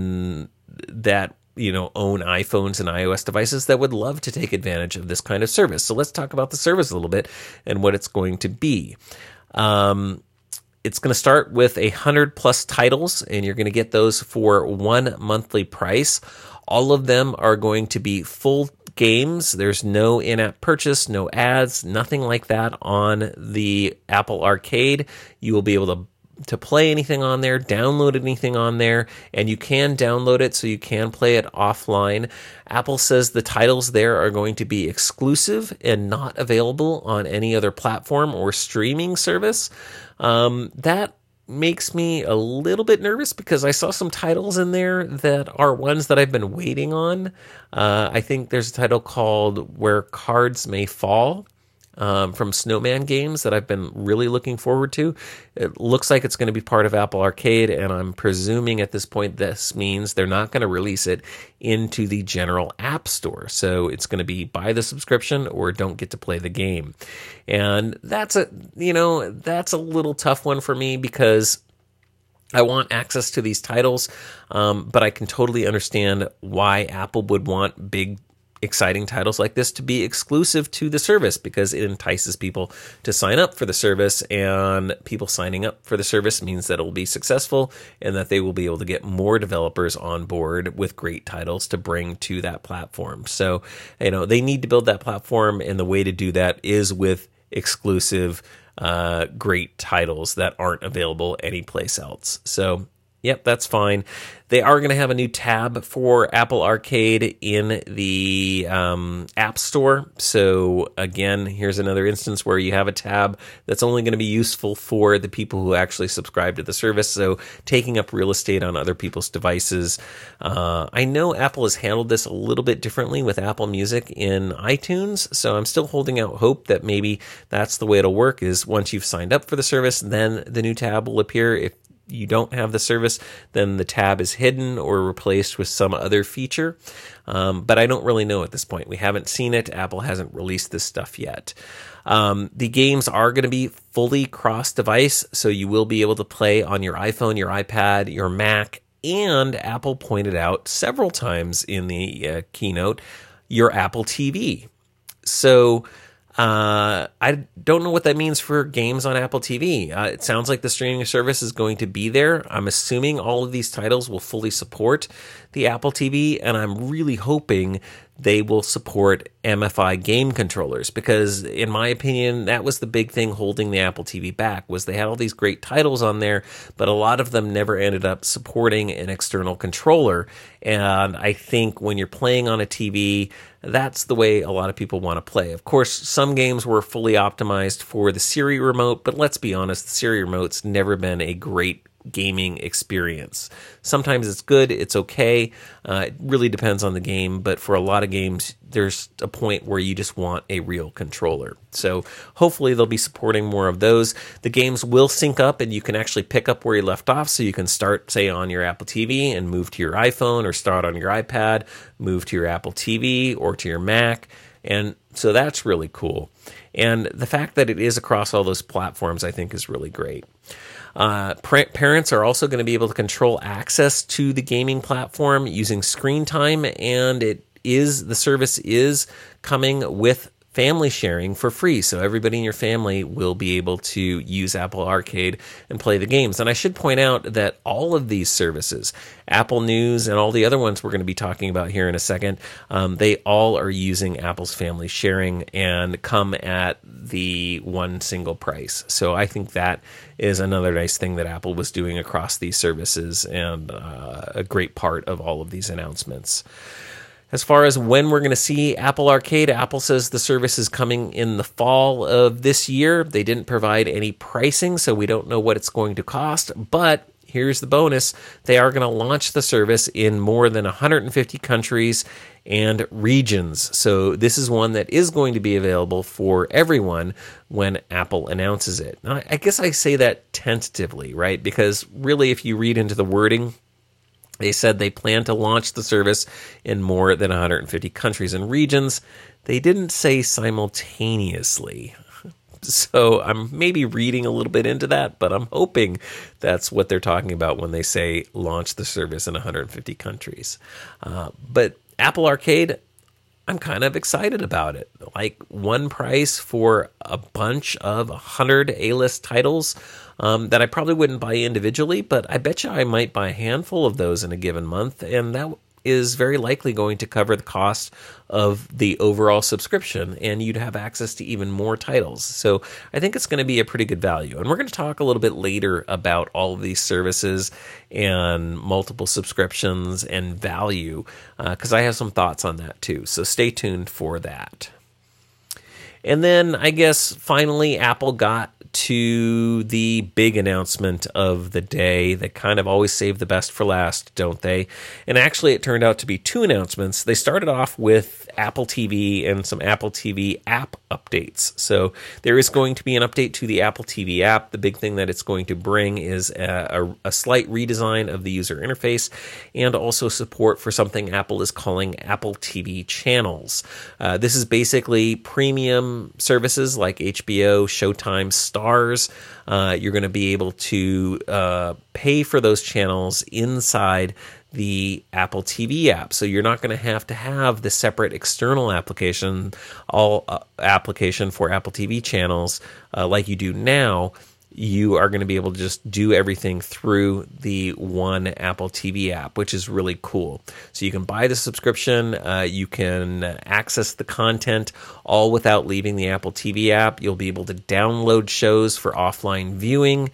in that, you know, own iPhones and iOS devices that would love to take advantage of this kind of service. So let's talk about the service a little bit and what it's going to be. Um, It's going to start with a hundred plus titles, and you're going to get those for one monthly price. All of them are going to be full games. There's no in-app purchase, no ads, nothing like that on the Apple Arcade. You will be able to to play anything on there, download anything on there, and you can download it so you can play it offline. Apple says the titles there are going to be exclusive and not available on any other platform or streaming service. Um, that makes me a little bit nervous because I saw some titles in there that are ones that I've been waiting on. Uh, I think there's a title called Where Cards May Fall, Um, from Snowman Games that I've been really looking forward to. It looks like it's going to be part of Apple Arcade, and I'm presuming at this point this means they're not going to release it into the general App Store. So it's going to be buy the subscription or don't get to play the game. And that's a, you know, that's a little tough one for me because I want access to these titles, um, but I can totally understand why Apple would want big exciting titles like this to be exclusive to the service, because it entices people to sign up for the service, and people signing up for the service means that it will be successful and that they will be able to get more developers on board with great titles to bring to that platform. So, you know, they need to build that platform, and the way to do that is with exclusive, uh, great titles that aren't available anyplace else. So, yep, that's fine. They are going to have a new tab for Apple Arcade in the um, App Store. So again, here's another instance where you have a tab that's only going to be useful for the people who actually subscribe to the service. So taking up real estate on other people's devices. Uh, I know Apple has handled this a little bit differently with Apple Music in iTunes. So I'm still holding out hope that maybe that's the way it'll work, is once you've signed up for the service, then the new tab will appear. If you don't have the service, then the tab is hidden or replaced with some other feature. Um, but I don't really know at this point. We haven't seen it. Apple hasn't released this stuff yet. Um, the games are going to be fully cross-device, so you will be able to play on your iPhone, your iPad, your Mac, and Apple pointed out several times in the uh, keynote, your Apple T V. So Uh, I don't know what that means for games on Apple T V. Uh, it sounds like the streaming service is going to be there. I'm assuming all of these titles will fully support the Apple T V, and I'm really hoping they will support M F I game controllers, because in my opinion, that was the big thing holding the Apple T V back, was they had all these great titles on there, but a lot of them never ended up supporting an external controller. And I think when you're playing on a T V, that's the way a lot of people want to play. Of course, some games were fully optimized for the Siri remote, but let's be honest, the Siri remote's never been a great gaming experience. Sometimes it's good, it's okay. Uh, it really depends on the game, but for a lot of games, there's a point where you just want a real controller. So hopefully they'll be supporting more of those. The games will sync up, and you can actually pick up where you left off. So you can start, say, on your Apple T V and move to your iPhone, or start on your iPad, move to your Apple T V or to your Mac. And so that's really cool. And the fact that it is across all those platforms, I think, is really great. Uh, parents are also going to be able to control access to the gaming platform using screen time, and it is the service is coming with family sharing for free. So everybody in your family will be able to use Apple Arcade and play the games. And I should point out that all of these services, Apple News and all the other ones we're going to be talking about here in a second, um, they all are using Apple's family sharing and come at the one single price. So I think that is another nice thing that Apple was doing across these services, and uh, a great part of all of these announcements. As far as when we're going to see Apple Arcade, Apple says the service is coming in the fall of this year. They didn't provide any pricing, so we don't know what it's going to cost. But here's the bonus. They are going to launch the service in more than one hundred fifty countries and regions. So this is one that is going to be available for everyone when Apple announces it. Now, I guess I say that tentatively, right? Because really, if you read into the wording, they said they plan to launch the service in more than one hundred fifty countries and regions. They didn't say simultaneously. So I'm maybe reading a little bit into that, but I'm hoping that's what they're talking about when they say launch the service in one hundred fifty countries. Uh, but Apple Arcade, I'm kind of excited about it. Like, one price for a bunch of one hundred A-list titles um, that I probably wouldn't buy individually, but I bet you I might buy a handful of those in a given month, and that is very likely going to cover the cost of the overall subscription, and you'd have access to even more titles. So I think it's going to be a pretty good value. And we're going to talk a little bit later about all of these services and multiple subscriptions and value, because uh, I have some thoughts on that too. So stay tuned for that. And then I guess finally Apple got to the big announcement of the day. They kind of always save the best for last, don't they? And actually it turned out to be two announcements. They started off with Apple T V and some Apple T V app updates. So there is going to be an update to the Apple T V app. The big thing that it's going to bring is a, a, a slight redesign of the user interface, and also support for something Apple is calling Apple T V channels. Uh, this is basically premium services like H B O, Showtime, Starz. Uh, you're going to be able to uh, pay for those channels inside the Apple T V app. So you're not going to have to have the separate external application, all uh, application for Apple T V channels uh, like you do now. You are going to be able to just do everything through the one Apple T V app, which is really cool. So you can buy the subscription, uh, you can access the content all without leaving the Apple T V app. You'll be able to download shows for offline viewing.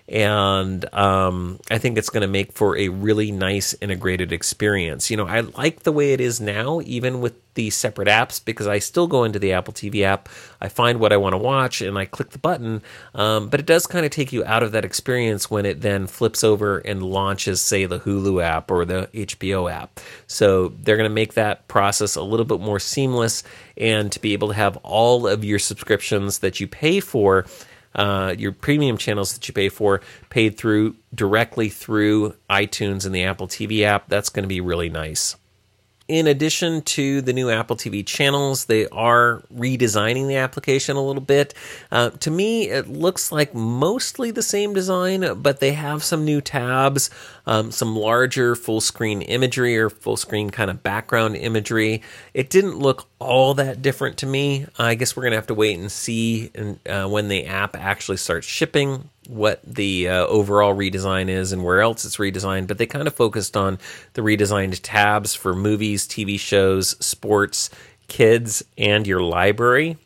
And um, I think it's going to make for a really nice integrated experience. You know, I like the way it is now, even with the separate apps, because I still go into the Apple T V app, I find what I want to watch, and I click the button. Um, but it does kind of take you out of that experience when it then flips over and launches, say, the Hulu app or the H B O app. So they're going to make that process a little bit more seamless, and to be able to have all of your subscriptions that you pay for, Uh, your premium channels that you pay for, paid through directly through iTunes and the Apple T V app. That's going to be really nice. In addition to the new Apple T V channels, they are redesigning the application a little bit. Uh, to me, it looks like mostly the same design, but they have some new tabs, um, some larger full-screen imagery or full-screen kind of background imagery. It didn't look all that different to me. I guess we're going to have to wait and see uh, when the app actually starts shipping what the uh, overall redesign is and where else it's redesigned, but they kind of focused on the redesigned tabs for movies, T V shows, sports, kids, and your library.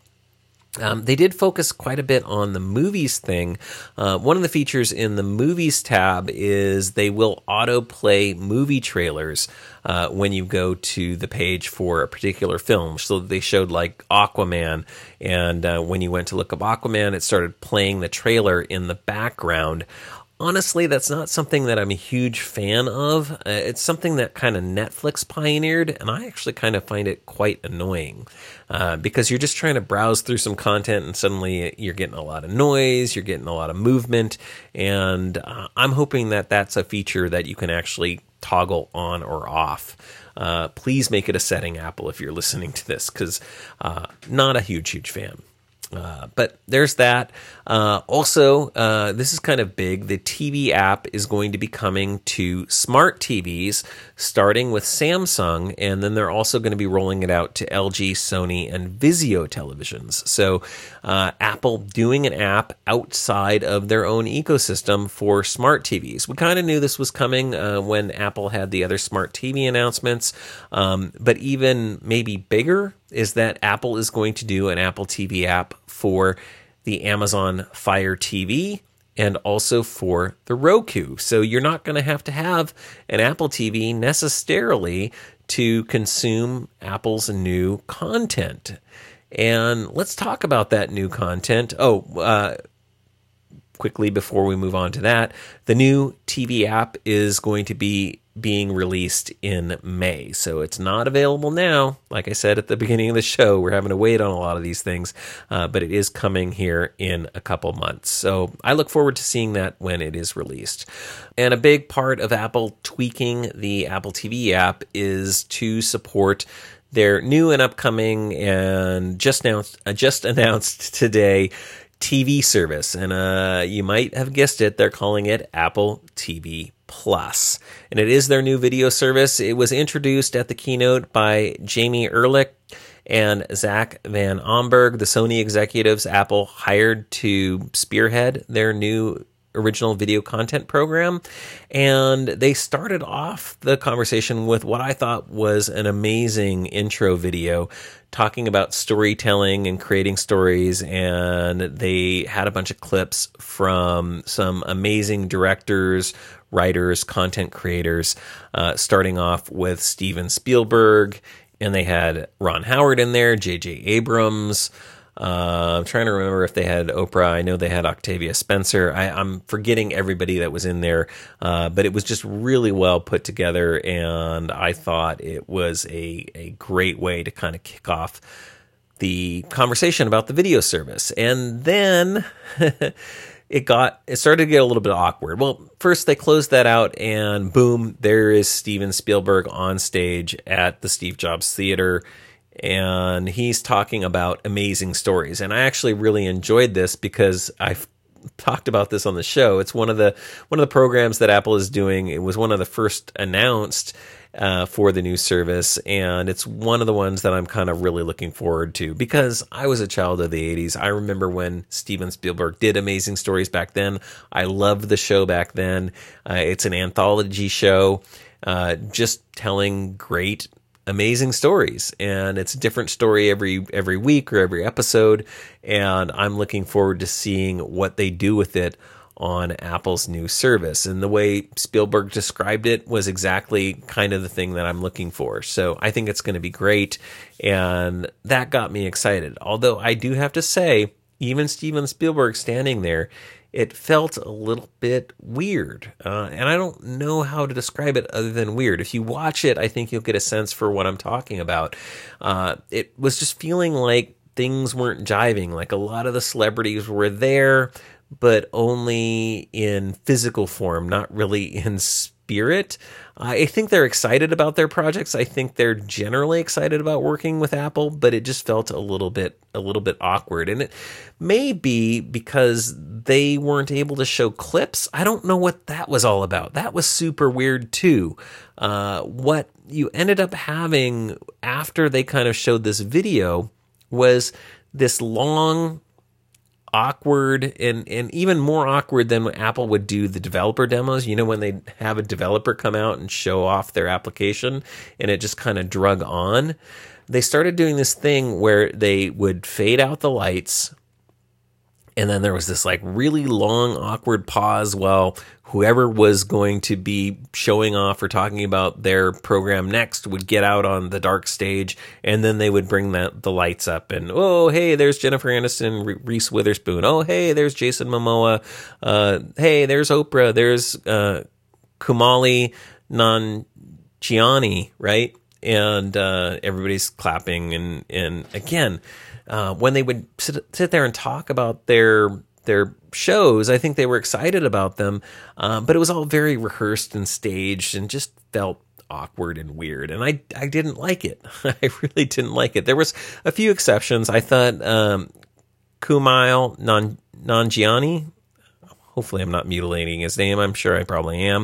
Um, they did focus quite a bit on the movies thing. Uh, one of the features in the movies tab is they will autoplay movie trailers uh, when you go to the page for a particular film. So they showed like Aquaman, and uh, when you went to look up Aquaman, it started playing the trailer in the background. Honestly, that's not something that I'm a huge fan of. Uh, it's something that kind of Netflix pioneered, and I actually kind of find it quite annoying uh, because you're just trying to browse through some content and suddenly you're getting a lot of noise, you're getting a lot of movement, and uh, I'm hoping that that's a feature that you can actually toggle on or off. Uh, please make it a setting, Apple, if you're listening to this, because uh, not a huge, huge fan. Uh, but there's that. Uh, also, uh, this is kind of big. The T V app is going to be coming to smart T Vs, starting with Samsung, and then they're also going to be rolling it out to L G, Sony, and Vizio televisions. So uh, Apple doing an app outside of their own ecosystem for smart T Vs. We kind of knew this was coming uh, when Apple had the other smart T V announcements, um, but even maybe bigger is that Apple is going to do an Apple T V app for the Amazon Fire T V and also for the Roku. So you're not going to have to have an Apple T V necessarily to consume Apple's new content. And let's talk about that new content. Oh, uh, quickly before we move on to that, the new T V app is going to be being released in May. So it's not available now. Like I said at the beginning of the show, we're having to wait on a lot of these things, uh, but it is coming here in a couple months. So I look forward to seeing that when it is released. And a big part of Apple tweaking the Apple T V app is to support their new and upcoming and just announced, uh, just announced today T V service. And uh, you might have guessed it, they're calling it Apple T V Plus. And it is their new video service. It was introduced at the keynote by Jamie Ehrlich and Zach Van Omberg, the Sony executives Apple hired to spearhead their new original video content program. And they started off the conversation with what I thought was an amazing intro video talking about storytelling and creating stories. And they had a bunch of clips from some amazing directors, writers, content creators, uh, starting off with Steven Spielberg. And they had Ron Howard in there, J J Abrams. Uh, I'm trying to remember if they had Oprah. I know they had Octavia Spencer. I, I'm forgetting everybody that was in there, uh, but it was just really well put together, and I thought it was a, a great way to kind of kick off the conversation about the video service. And then it got it started to get a little bit awkward. Well, first they closed that out, and boom, there is Steven Spielberg on stage at the Steve Jobs Theater. And he's talking about amazing stories. And I actually really enjoyed this because I talked about this on the show. It's one of the one of the programs that Apple is doing. It was one of the first announced uh, for the new service, and it's one of the ones that I'm kind of really looking forward to because I was a child of the eighties. I remember when Steven Spielberg did Amazing Stories back then. I loved the show back then. Uh, it's an anthology show, uh, just telling great, amazing stories, and it's a different story every every week or every episode, and I'm looking forward to seeing what they do with it on Apple's new service. And the way Spielberg described it was exactly kind of the thing that I'm looking for. So I think it's going to be great, and that got me excited. Although I do have to say, even Steven Spielberg standing there, it felt a little bit weird. Uh, and I don't know how to describe it other than weird. If you watch it, I think you'll get a sense for what I'm talking about. Uh, it was just feeling like things weren't jiving. Like a lot of the celebrities were there, but only in physical form, not really in spirit. I think they're excited about their projects. I think they're generally excited about working with Apple, but it just felt a little bit a little bit awkward. And it may be because they weren't able to show clips. I don't know what that was all about. That was super weird too. Uh, what you ended up having after they kind of showed this video was this long, awkward and, and even more awkward than when Apple would do the developer demos. You know, when they have a developer come out and show off their application and it just kind of drug on. They started doing this thing where they would fade out the lights, and then there was this like really long, awkward pause while whoever was going to be showing off or talking about their program next would get out on the dark stage, and then they would bring the, the lights up and, oh, hey, there's Jennifer Aniston, Re- Reese Witherspoon. Oh, hey, there's Jason Momoa. Uh, hey, there's Oprah. There's uh, Kumali Nanjiani, right? And uh, everybody's clapping. And, and again, uh, when they would sit, sit there and talk about their their shows, I think they were excited about them, um, but it was all very rehearsed and staged and just felt awkward and weird. And I, I didn't like it. I really didn't like it. There was a few exceptions. I thought um, Kumail Nan- Nanjiani, hopefully I'm not mutilating his name. I'm sure I probably am.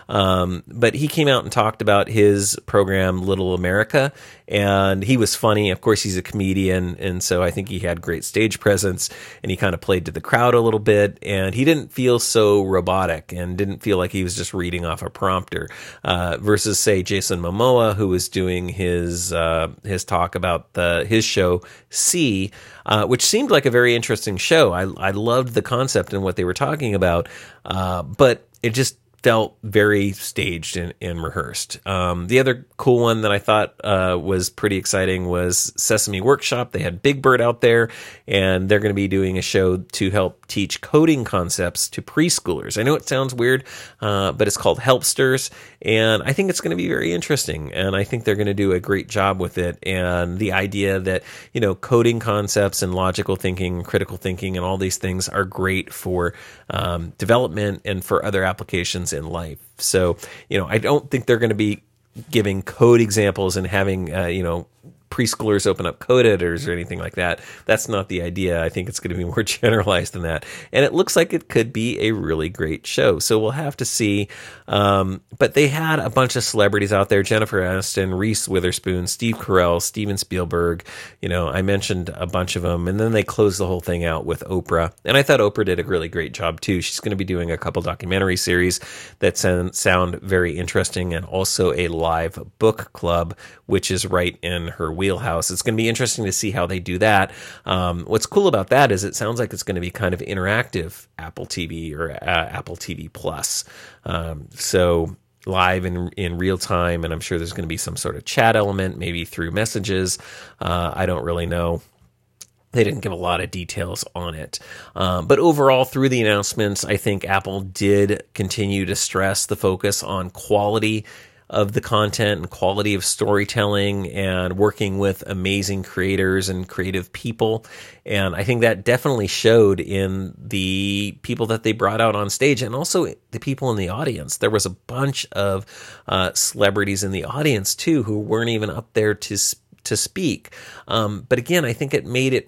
Um, but he came out and talked about his program, Little America, and he was funny. Of course, he's a comedian, and so I think he had great stage presence, and he kind of played to the crowd a little bit, and he didn't feel so robotic and didn't feel like he was just reading off a prompter, uh, versus, say, Jason Momoa, who was doing his uh, his talk about the his show, C, uh, which seemed like a very interesting show. I, I loved the concept and what they were talking about, uh, but it just felt very staged and, and rehearsed. Um, the other cool one that I thought uh, was pretty exciting was Sesame Workshop. They had Big Bird out there, and they're going to be doing a show to help teach coding concepts to preschoolers. I know it sounds weird, uh, but it's called Helpsters, and I think it's going to be very interesting, and I think they're going to do a great job with it. And the idea that, you know, coding concepts and logical thinking, critical thinking, and all these things are great for um, development and for other applications in life. So, you know, I don't think they're going to be giving code examples and having, uh, you know, preschoolers open up code editors or anything like that. That's not the idea. I think it's going to be more generalized than that. And it looks like it could be a really great show. So we'll have to see. Um, but they had a bunch of celebrities out there: Jennifer Aniston, Reese Witherspoon, Steve Carell, Steven Spielberg. You know, I mentioned a bunch of them. And then they closed the whole thing out with Oprah. And I thought Oprah did a really great job too. She's going to be doing a couple documentary series that sound, sound very interesting, and also a live book club, which is right in her wheelhouse. It's going to be interesting to see how they do that. Um, what's cool about that is it sounds like it's going to be kind of interactive Apple T V or uh, Apple T V Plus. Um, so live in in real time, and I'm sure there's going to be some sort of chat element, maybe through messages. Uh, I don't really know. They didn't give a lot of details on it. Um, but overall, through the announcements, I think Apple did continue to stress the focus on quality of the content and quality of storytelling and working with amazing creators and creative people. And I think that definitely showed in the people that they brought out on stage, and also the people in the audience. There was a bunch of uh, celebrities in the audience too who weren't even up there to to speak. Um, but again, I think it made it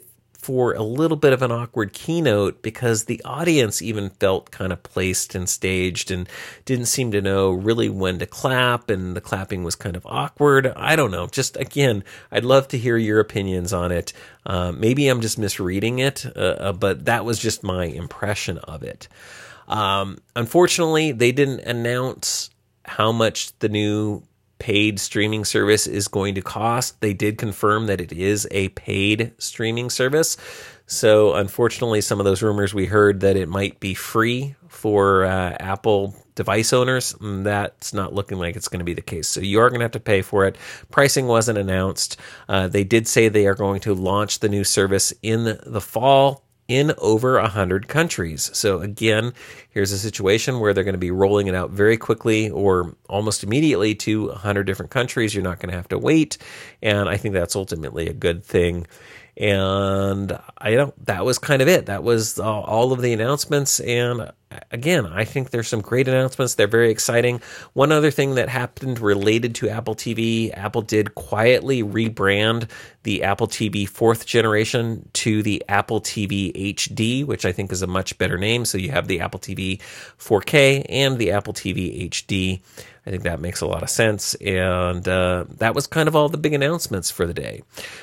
for a little bit of an awkward keynote because the audience even felt kind of placed and staged and didn't seem to know really when to clap, and the clapping was kind of awkward. I don't know. Just again, I'd love to hear your opinions on it. Uh, maybe I'm just misreading it, uh, but that was just my impression of it. Um, unfortunately, they didn't announce how much the new paid streaming service is going to cost. They did confirm that it is a paid streaming service. So unfortunately, some of those rumors we heard that it might be free for uh, Apple device owners, that's not looking like it's going to be the case. So you are going to have to pay for it. Pricing wasn't announced. Uh, they did say they are going to launch the new service in the fall in over one hundred countries. So again, here's a situation where they're going to be rolling it out very quickly or almost immediately to one hundred different countries. You're not going to have to wait. And I think that's ultimately a good thing. And I don't, that was kind of it. That was all, all of the announcements. And again, I think there's some great announcements. They're very exciting. One other thing that happened related to Apple T V, Apple did quietly rebrand the Apple T V fourth generation to the Apple T V H D, which I think is a much better name. So you have the Apple T V four K and the Apple T V H D. I think that makes a lot of sense. And uh, that was kind of all the big announcements for the day.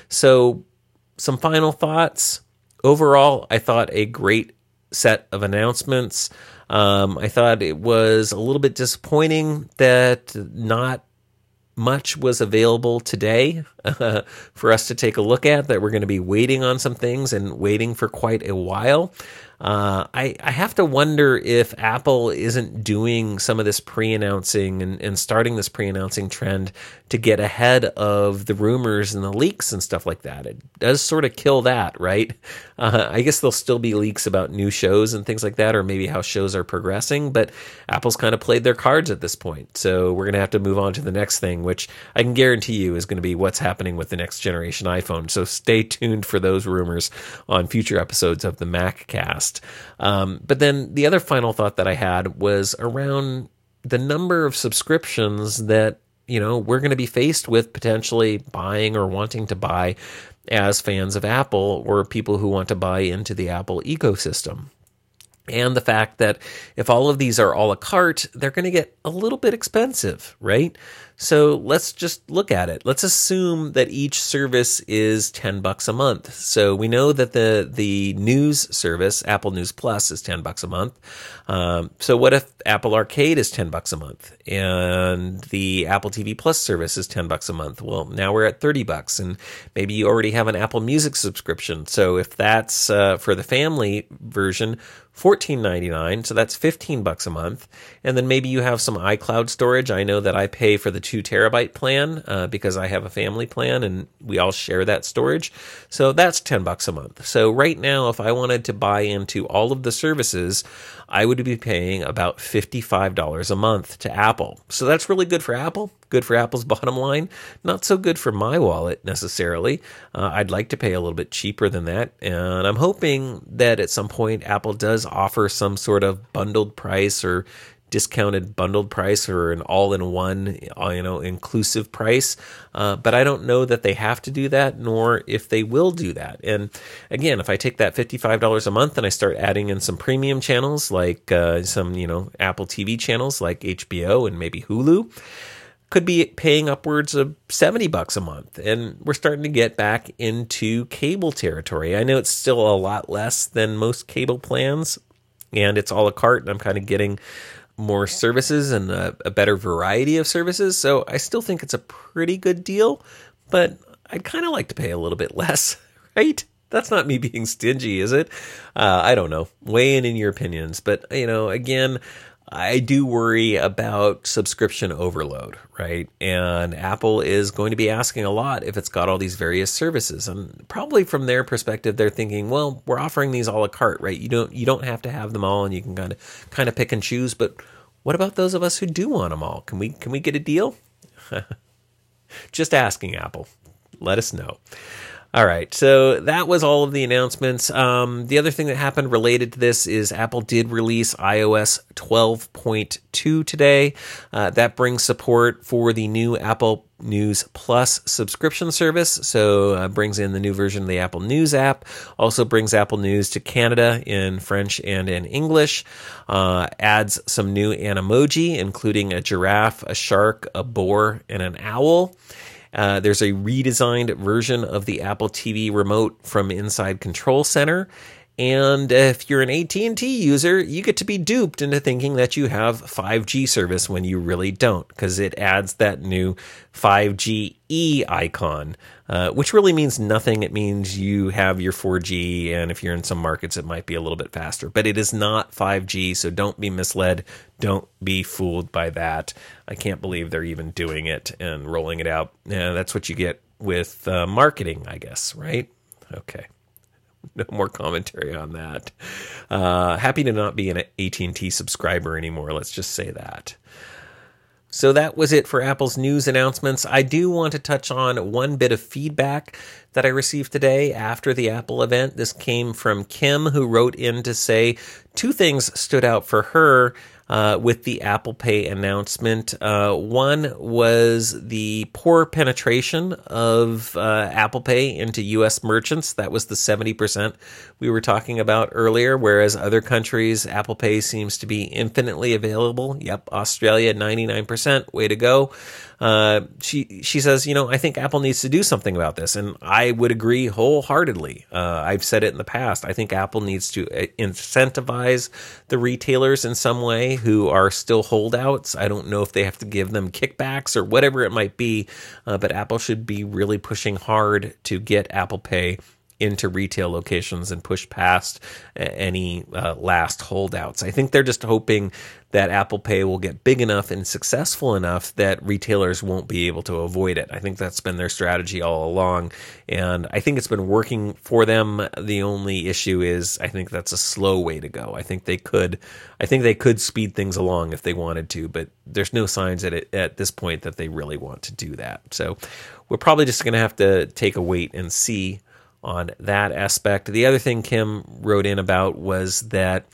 So some final thoughts. Overall, I thought a great set of announcements. Um, I thought it was a little bit disappointing that not much was available today uh, for us to take a look at, that we're going to be waiting on some things and waiting for quite a while. Uh, I, I have to wonder if Apple isn't doing some of this pre-announcing and, and starting this pre-announcing trend to get ahead of the rumors and the leaks and stuff like that. It does sort of kill that, right? Uh, I guess there'll still be leaks about new shows and things like that, or maybe how shows are progressing, but Apple's kind of played their cards at this point. So we're going to have to move on to the next thing, which I can guarantee you is going to be what's happening with the next generation iPhone. So stay tuned for those rumors on future episodes of the MacCast. Um, but then the other final thought that I had was around the number of subscriptions that, you know, we're going to be faced with potentially buying or wanting to buy as fans of Apple or people who want to buy into the Apple ecosystem. And the fact that if all of these are a la carte, they're going to get a little bit expensive, right? So let's just look at it. Let's assume that each service is ten bucks a month. So we know that the the news service, Apple News Plus, is ten bucks a month. Um, so what if Apple Arcade is ten bucks a month and the Apple T V Plus service is ten bucks a month? Well, now we're at thirty bucks, and maybe you already have an Apple Music subscription. So if that's uh, for the family version, fourteen ninety-nine, so that's fifteen bucks a month. And then maybe you have some iCloud storage. I know that I pay for the two terabyte plan uh, because I have a family plan and we all share that storage. So that's ten bucks a month. So right now, if I wanted to buy into all of the services, I would be paying about fifty-five dollars a month to Apple. So that's really good for Apple, good for Apple's bottom line, not so good for my wallet necessarily. Uh, I'd like to pay a little bit cheaper than that. And I'm hoping that at some point Apple does offer some sort of bundled price or discounted bundled price or an all-in-one, you know, inclusive price. Uh, but I don't know that they have to do that, nor if they will do that. And again, if I take that fifty-five dollars a month and I start adding in some premium channels, like uh, some, you know, Apple T V channels like H B O and maybe Hulu, could be paying upwards of seventy bucks a month. And we're starting to get back into cable territory. I know it's still a lot less than most cable plans, and it's a la carte, and I'm kind of getting more services and a, a better variety of services. So I still think it's a pretty good deal, but I'd kind of like to pay a little bit less, right? That's not me being stingy, is it? Uh, I don't know. Weigh in in your opinions. But, you know, again, I do worry about subscription overload, right? And Apple is going to be asking a lot if it's got all these various services. And probably from their perspective, they're thinking, well, we're offering these a la carte, right? You don't you don't have to have them all, and you can kind of kind of pick and choose. But what about those of us who do want them all? Can we can we get a deal? Just asking, Apple. Let us know. All right, so that was all of the announcements. Um, the other thing that happened related to this is Apple did release i O S twelve point two today. Uh, that brings support for the new Apple News Plus subscription service, so uh, brings in the new version of the Apple News app, also brings Apple News to Canada in French and in English, uh, adds some new Animoji, including a giraffe, a shark, a boar, and an owl. Uh, there's a redesigned version of the Apple T V remote from inside Control Center. And if you're an A T and T user, you get to be duped into thinking that you have five G service when you really don't, because it adds that new five G E icon, uh, which really means nothing. It means you have your four G, and if you're in some markets, it might be a little bit faster. But it is not five G, so don't be misled. Don't be fooled by that. I can't believe they're even doing it and rolling it out. Yeah, that's what you get with uh, marketing, I guess, right? Okay. No more commentary on that. Uh, happy to not be an A T and T subscriber anymore. Let's just say that. So that was it for Apple's news announcements. I do want to touch on one bit of feedback that I received today after the Apple event. This came from Kim, who wrote in to say two things stood out for her Uh, with the Apple Pay announcement. Uh, one was the poor penetration of uh, Apple Pay into U S merchants. That was the seventy percent we were talking about earlier, whereas other countries, Apple Pay seems to be infinitely available. Yep, Australia, ninety-nine percent. Way to go. Uh, she she says, you know, I think Apple needs to do something about this, and I would agree wholeheartedly. Uh, I've said it in the past. I think Apple needs to incentivize the retailers in some way who are still holdouts. I don't know if they have to give them kickbacks or whatever it might be, uh, but Apple should be really pushing hard to get Apple Pay into retail locations and push past any uh, last holdouts. I think they're just hoping that Apple Pay will get big enough and successful enough that retailers won't be able to avoid it. I think that's been their strategy all along, and I think it's been working for them. The only issue is I think that's a slow way to go. I think they could I think they could speed things along if they wanted to, but there's no signs at it, at this point that they really want to do that. So we're probably just going to have to take a wait and see on that aspect. The other thing Kim wrote in about was that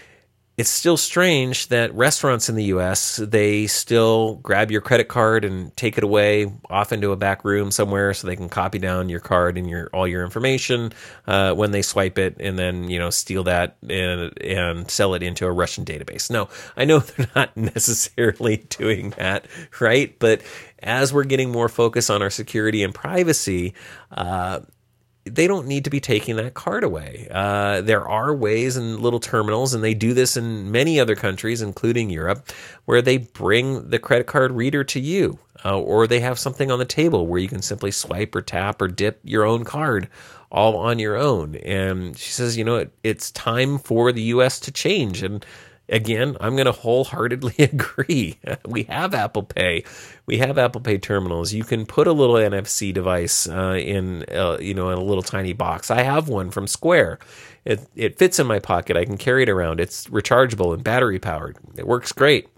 it's still strange that restaurants in the U S, they still grab your credit card and take it away off into a back room somewhere so they can copy down your card and your all your information uh, when they swipe it, and then, you know, steal that and, and sell it into a Russian database. No, I know they're not necessarily doing that, right? But as we're getting more focus on our security and privacy, uh, they don't need to be taking that card away. Uh, there are ways in little terminals, and they do this in many other countries, including Europe, where they bring the credit card reader to you, uh, or they have something on the table where you can simply swipe or tap or dip your own card all on your own. And she says, you know, it, it's time for the U S to change. And again, I'm going to wholeheartedly agree. We have Apple Pay. We have Apple Pay terminals. You can put a little N F C device uh, in, uh, you know, in a little tiny box. I have one from Square. It it fits in my pocket. I can carry it around. It's rechargeable and battery powered. It works great.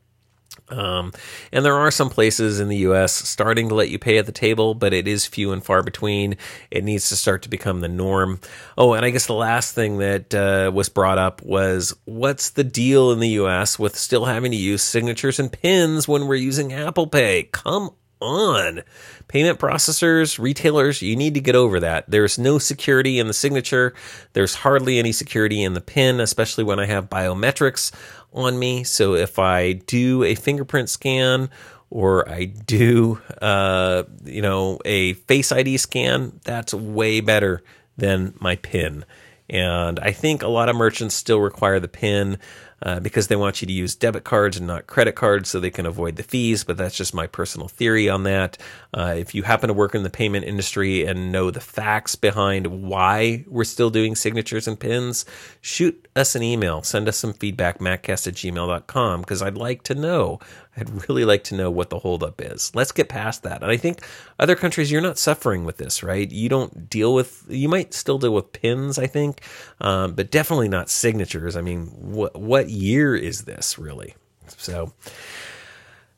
Um, and there are some places in the U S starting to let you pay at the table, but it is few and far between. It needs to start to become the norm. Oh, and I guess the last thing that uh, was brought up was, what's the deal in the U S with still having to use signatures and pins when we're using Apple Pay? Come on. Payment processors, retailers, you need to get over that. There's no security in the signature. There's hardly any security in the pin, especially when I have biometrics on me. So if I do a fingerprint scan or I do, uh, you know, a Face I D scan, that's way better than my PIN. And I think a lot of merchants still require the PIN uh, because they want you to use debit cards and not credit cards so they can avoid the fees, but that's just my personal theory on that. Uh, if you happen to work in the payment industry and know the facts behind why we're still doing signatures and PINs, shoot us an email. Send us some feedback, maccast at gmail dot com, because I'd like to know. I'd really like to know what the holdup is. Let's get past that. And I think other countries, you're not suffering with this, right? You don't deal with, you might still deal with pins, I think, um, but definitely not signatures. I mean, what what year is this really? So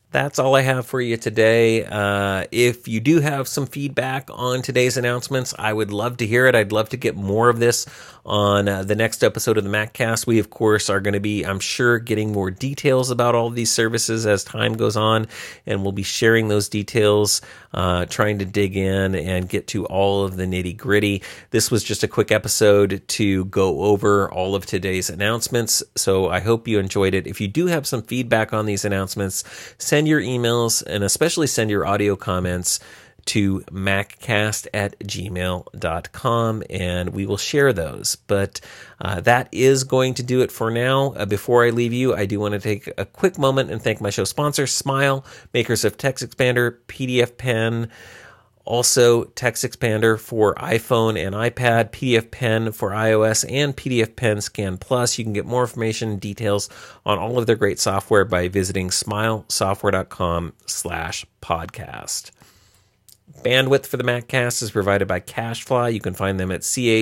That's all I have for you today. Uh, if you do have some feedback on today's announcements, I would love to hear it. I'd love to get more of this on uh, the next episode of the MacCast. We, of course, are going to be, I'm sure, getting more details about all of these services as time goes on, and we'll be sharing those details, uh, trying to dig in and get to all of the nitty gritty. This was just a quick episode to go over all of today's announcements, so I hope you enjoyed it. If you do have some feedback on these announcements, send your emails and especially send your audio comments to maccast at gmail dot com, and we will share those. But uh, that is going to do it for now. Uh, before I leave you, I do want to take a quick moment and thank my show sponsor, Smile, makers of TextExpander, P D F Pen, also TextExpander for iPhone and iPad, P D F Pen for iOS, and P D F Pen Scan Plus. You can get more information and details on all of their great software by visiting smilesoftware.com slash podcast. Bandwidth for the MacCast is provided by CacheFly. You can find them at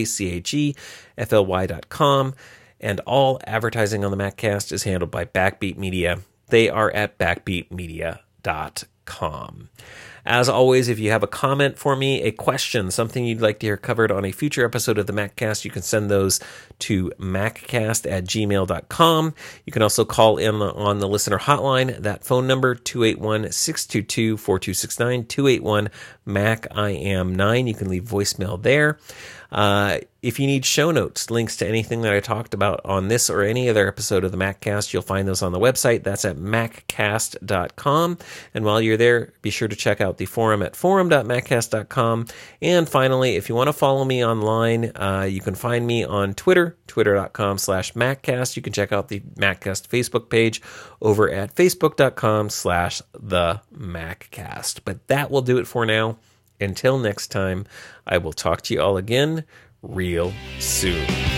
C-A-C-H-E-F-L-Y dot com. And all advertising on the MacCast is handled by Backbeat Media. They are at backbeat media dot com. As always, if you have a comment for me, a question, something you'd like to hear covered on a future episode of the MacCast, you can send those to maccast at gmail dot com. You can also call in on the listener hotline. That phone number, two eight one, six two two, four two six nine, two eight one, M A C I am nine. You can leave voicemail there. Uh, if you need show notes, links to anything that I talked about on this or any other episode of the MacCast, you'll find those on the website. That's at maccast dot com. And while you're there, be sure to check out the forum at forum dot maccast dot com. And finally, if you want to follow me online, uh, you can find me on Twitter, twitter dot com slash maccast. You can check out the MacCast Facebook page over at facebook dot com slash the MacCast. But that will do it for now. Until next time, I will talk to you all again real soon.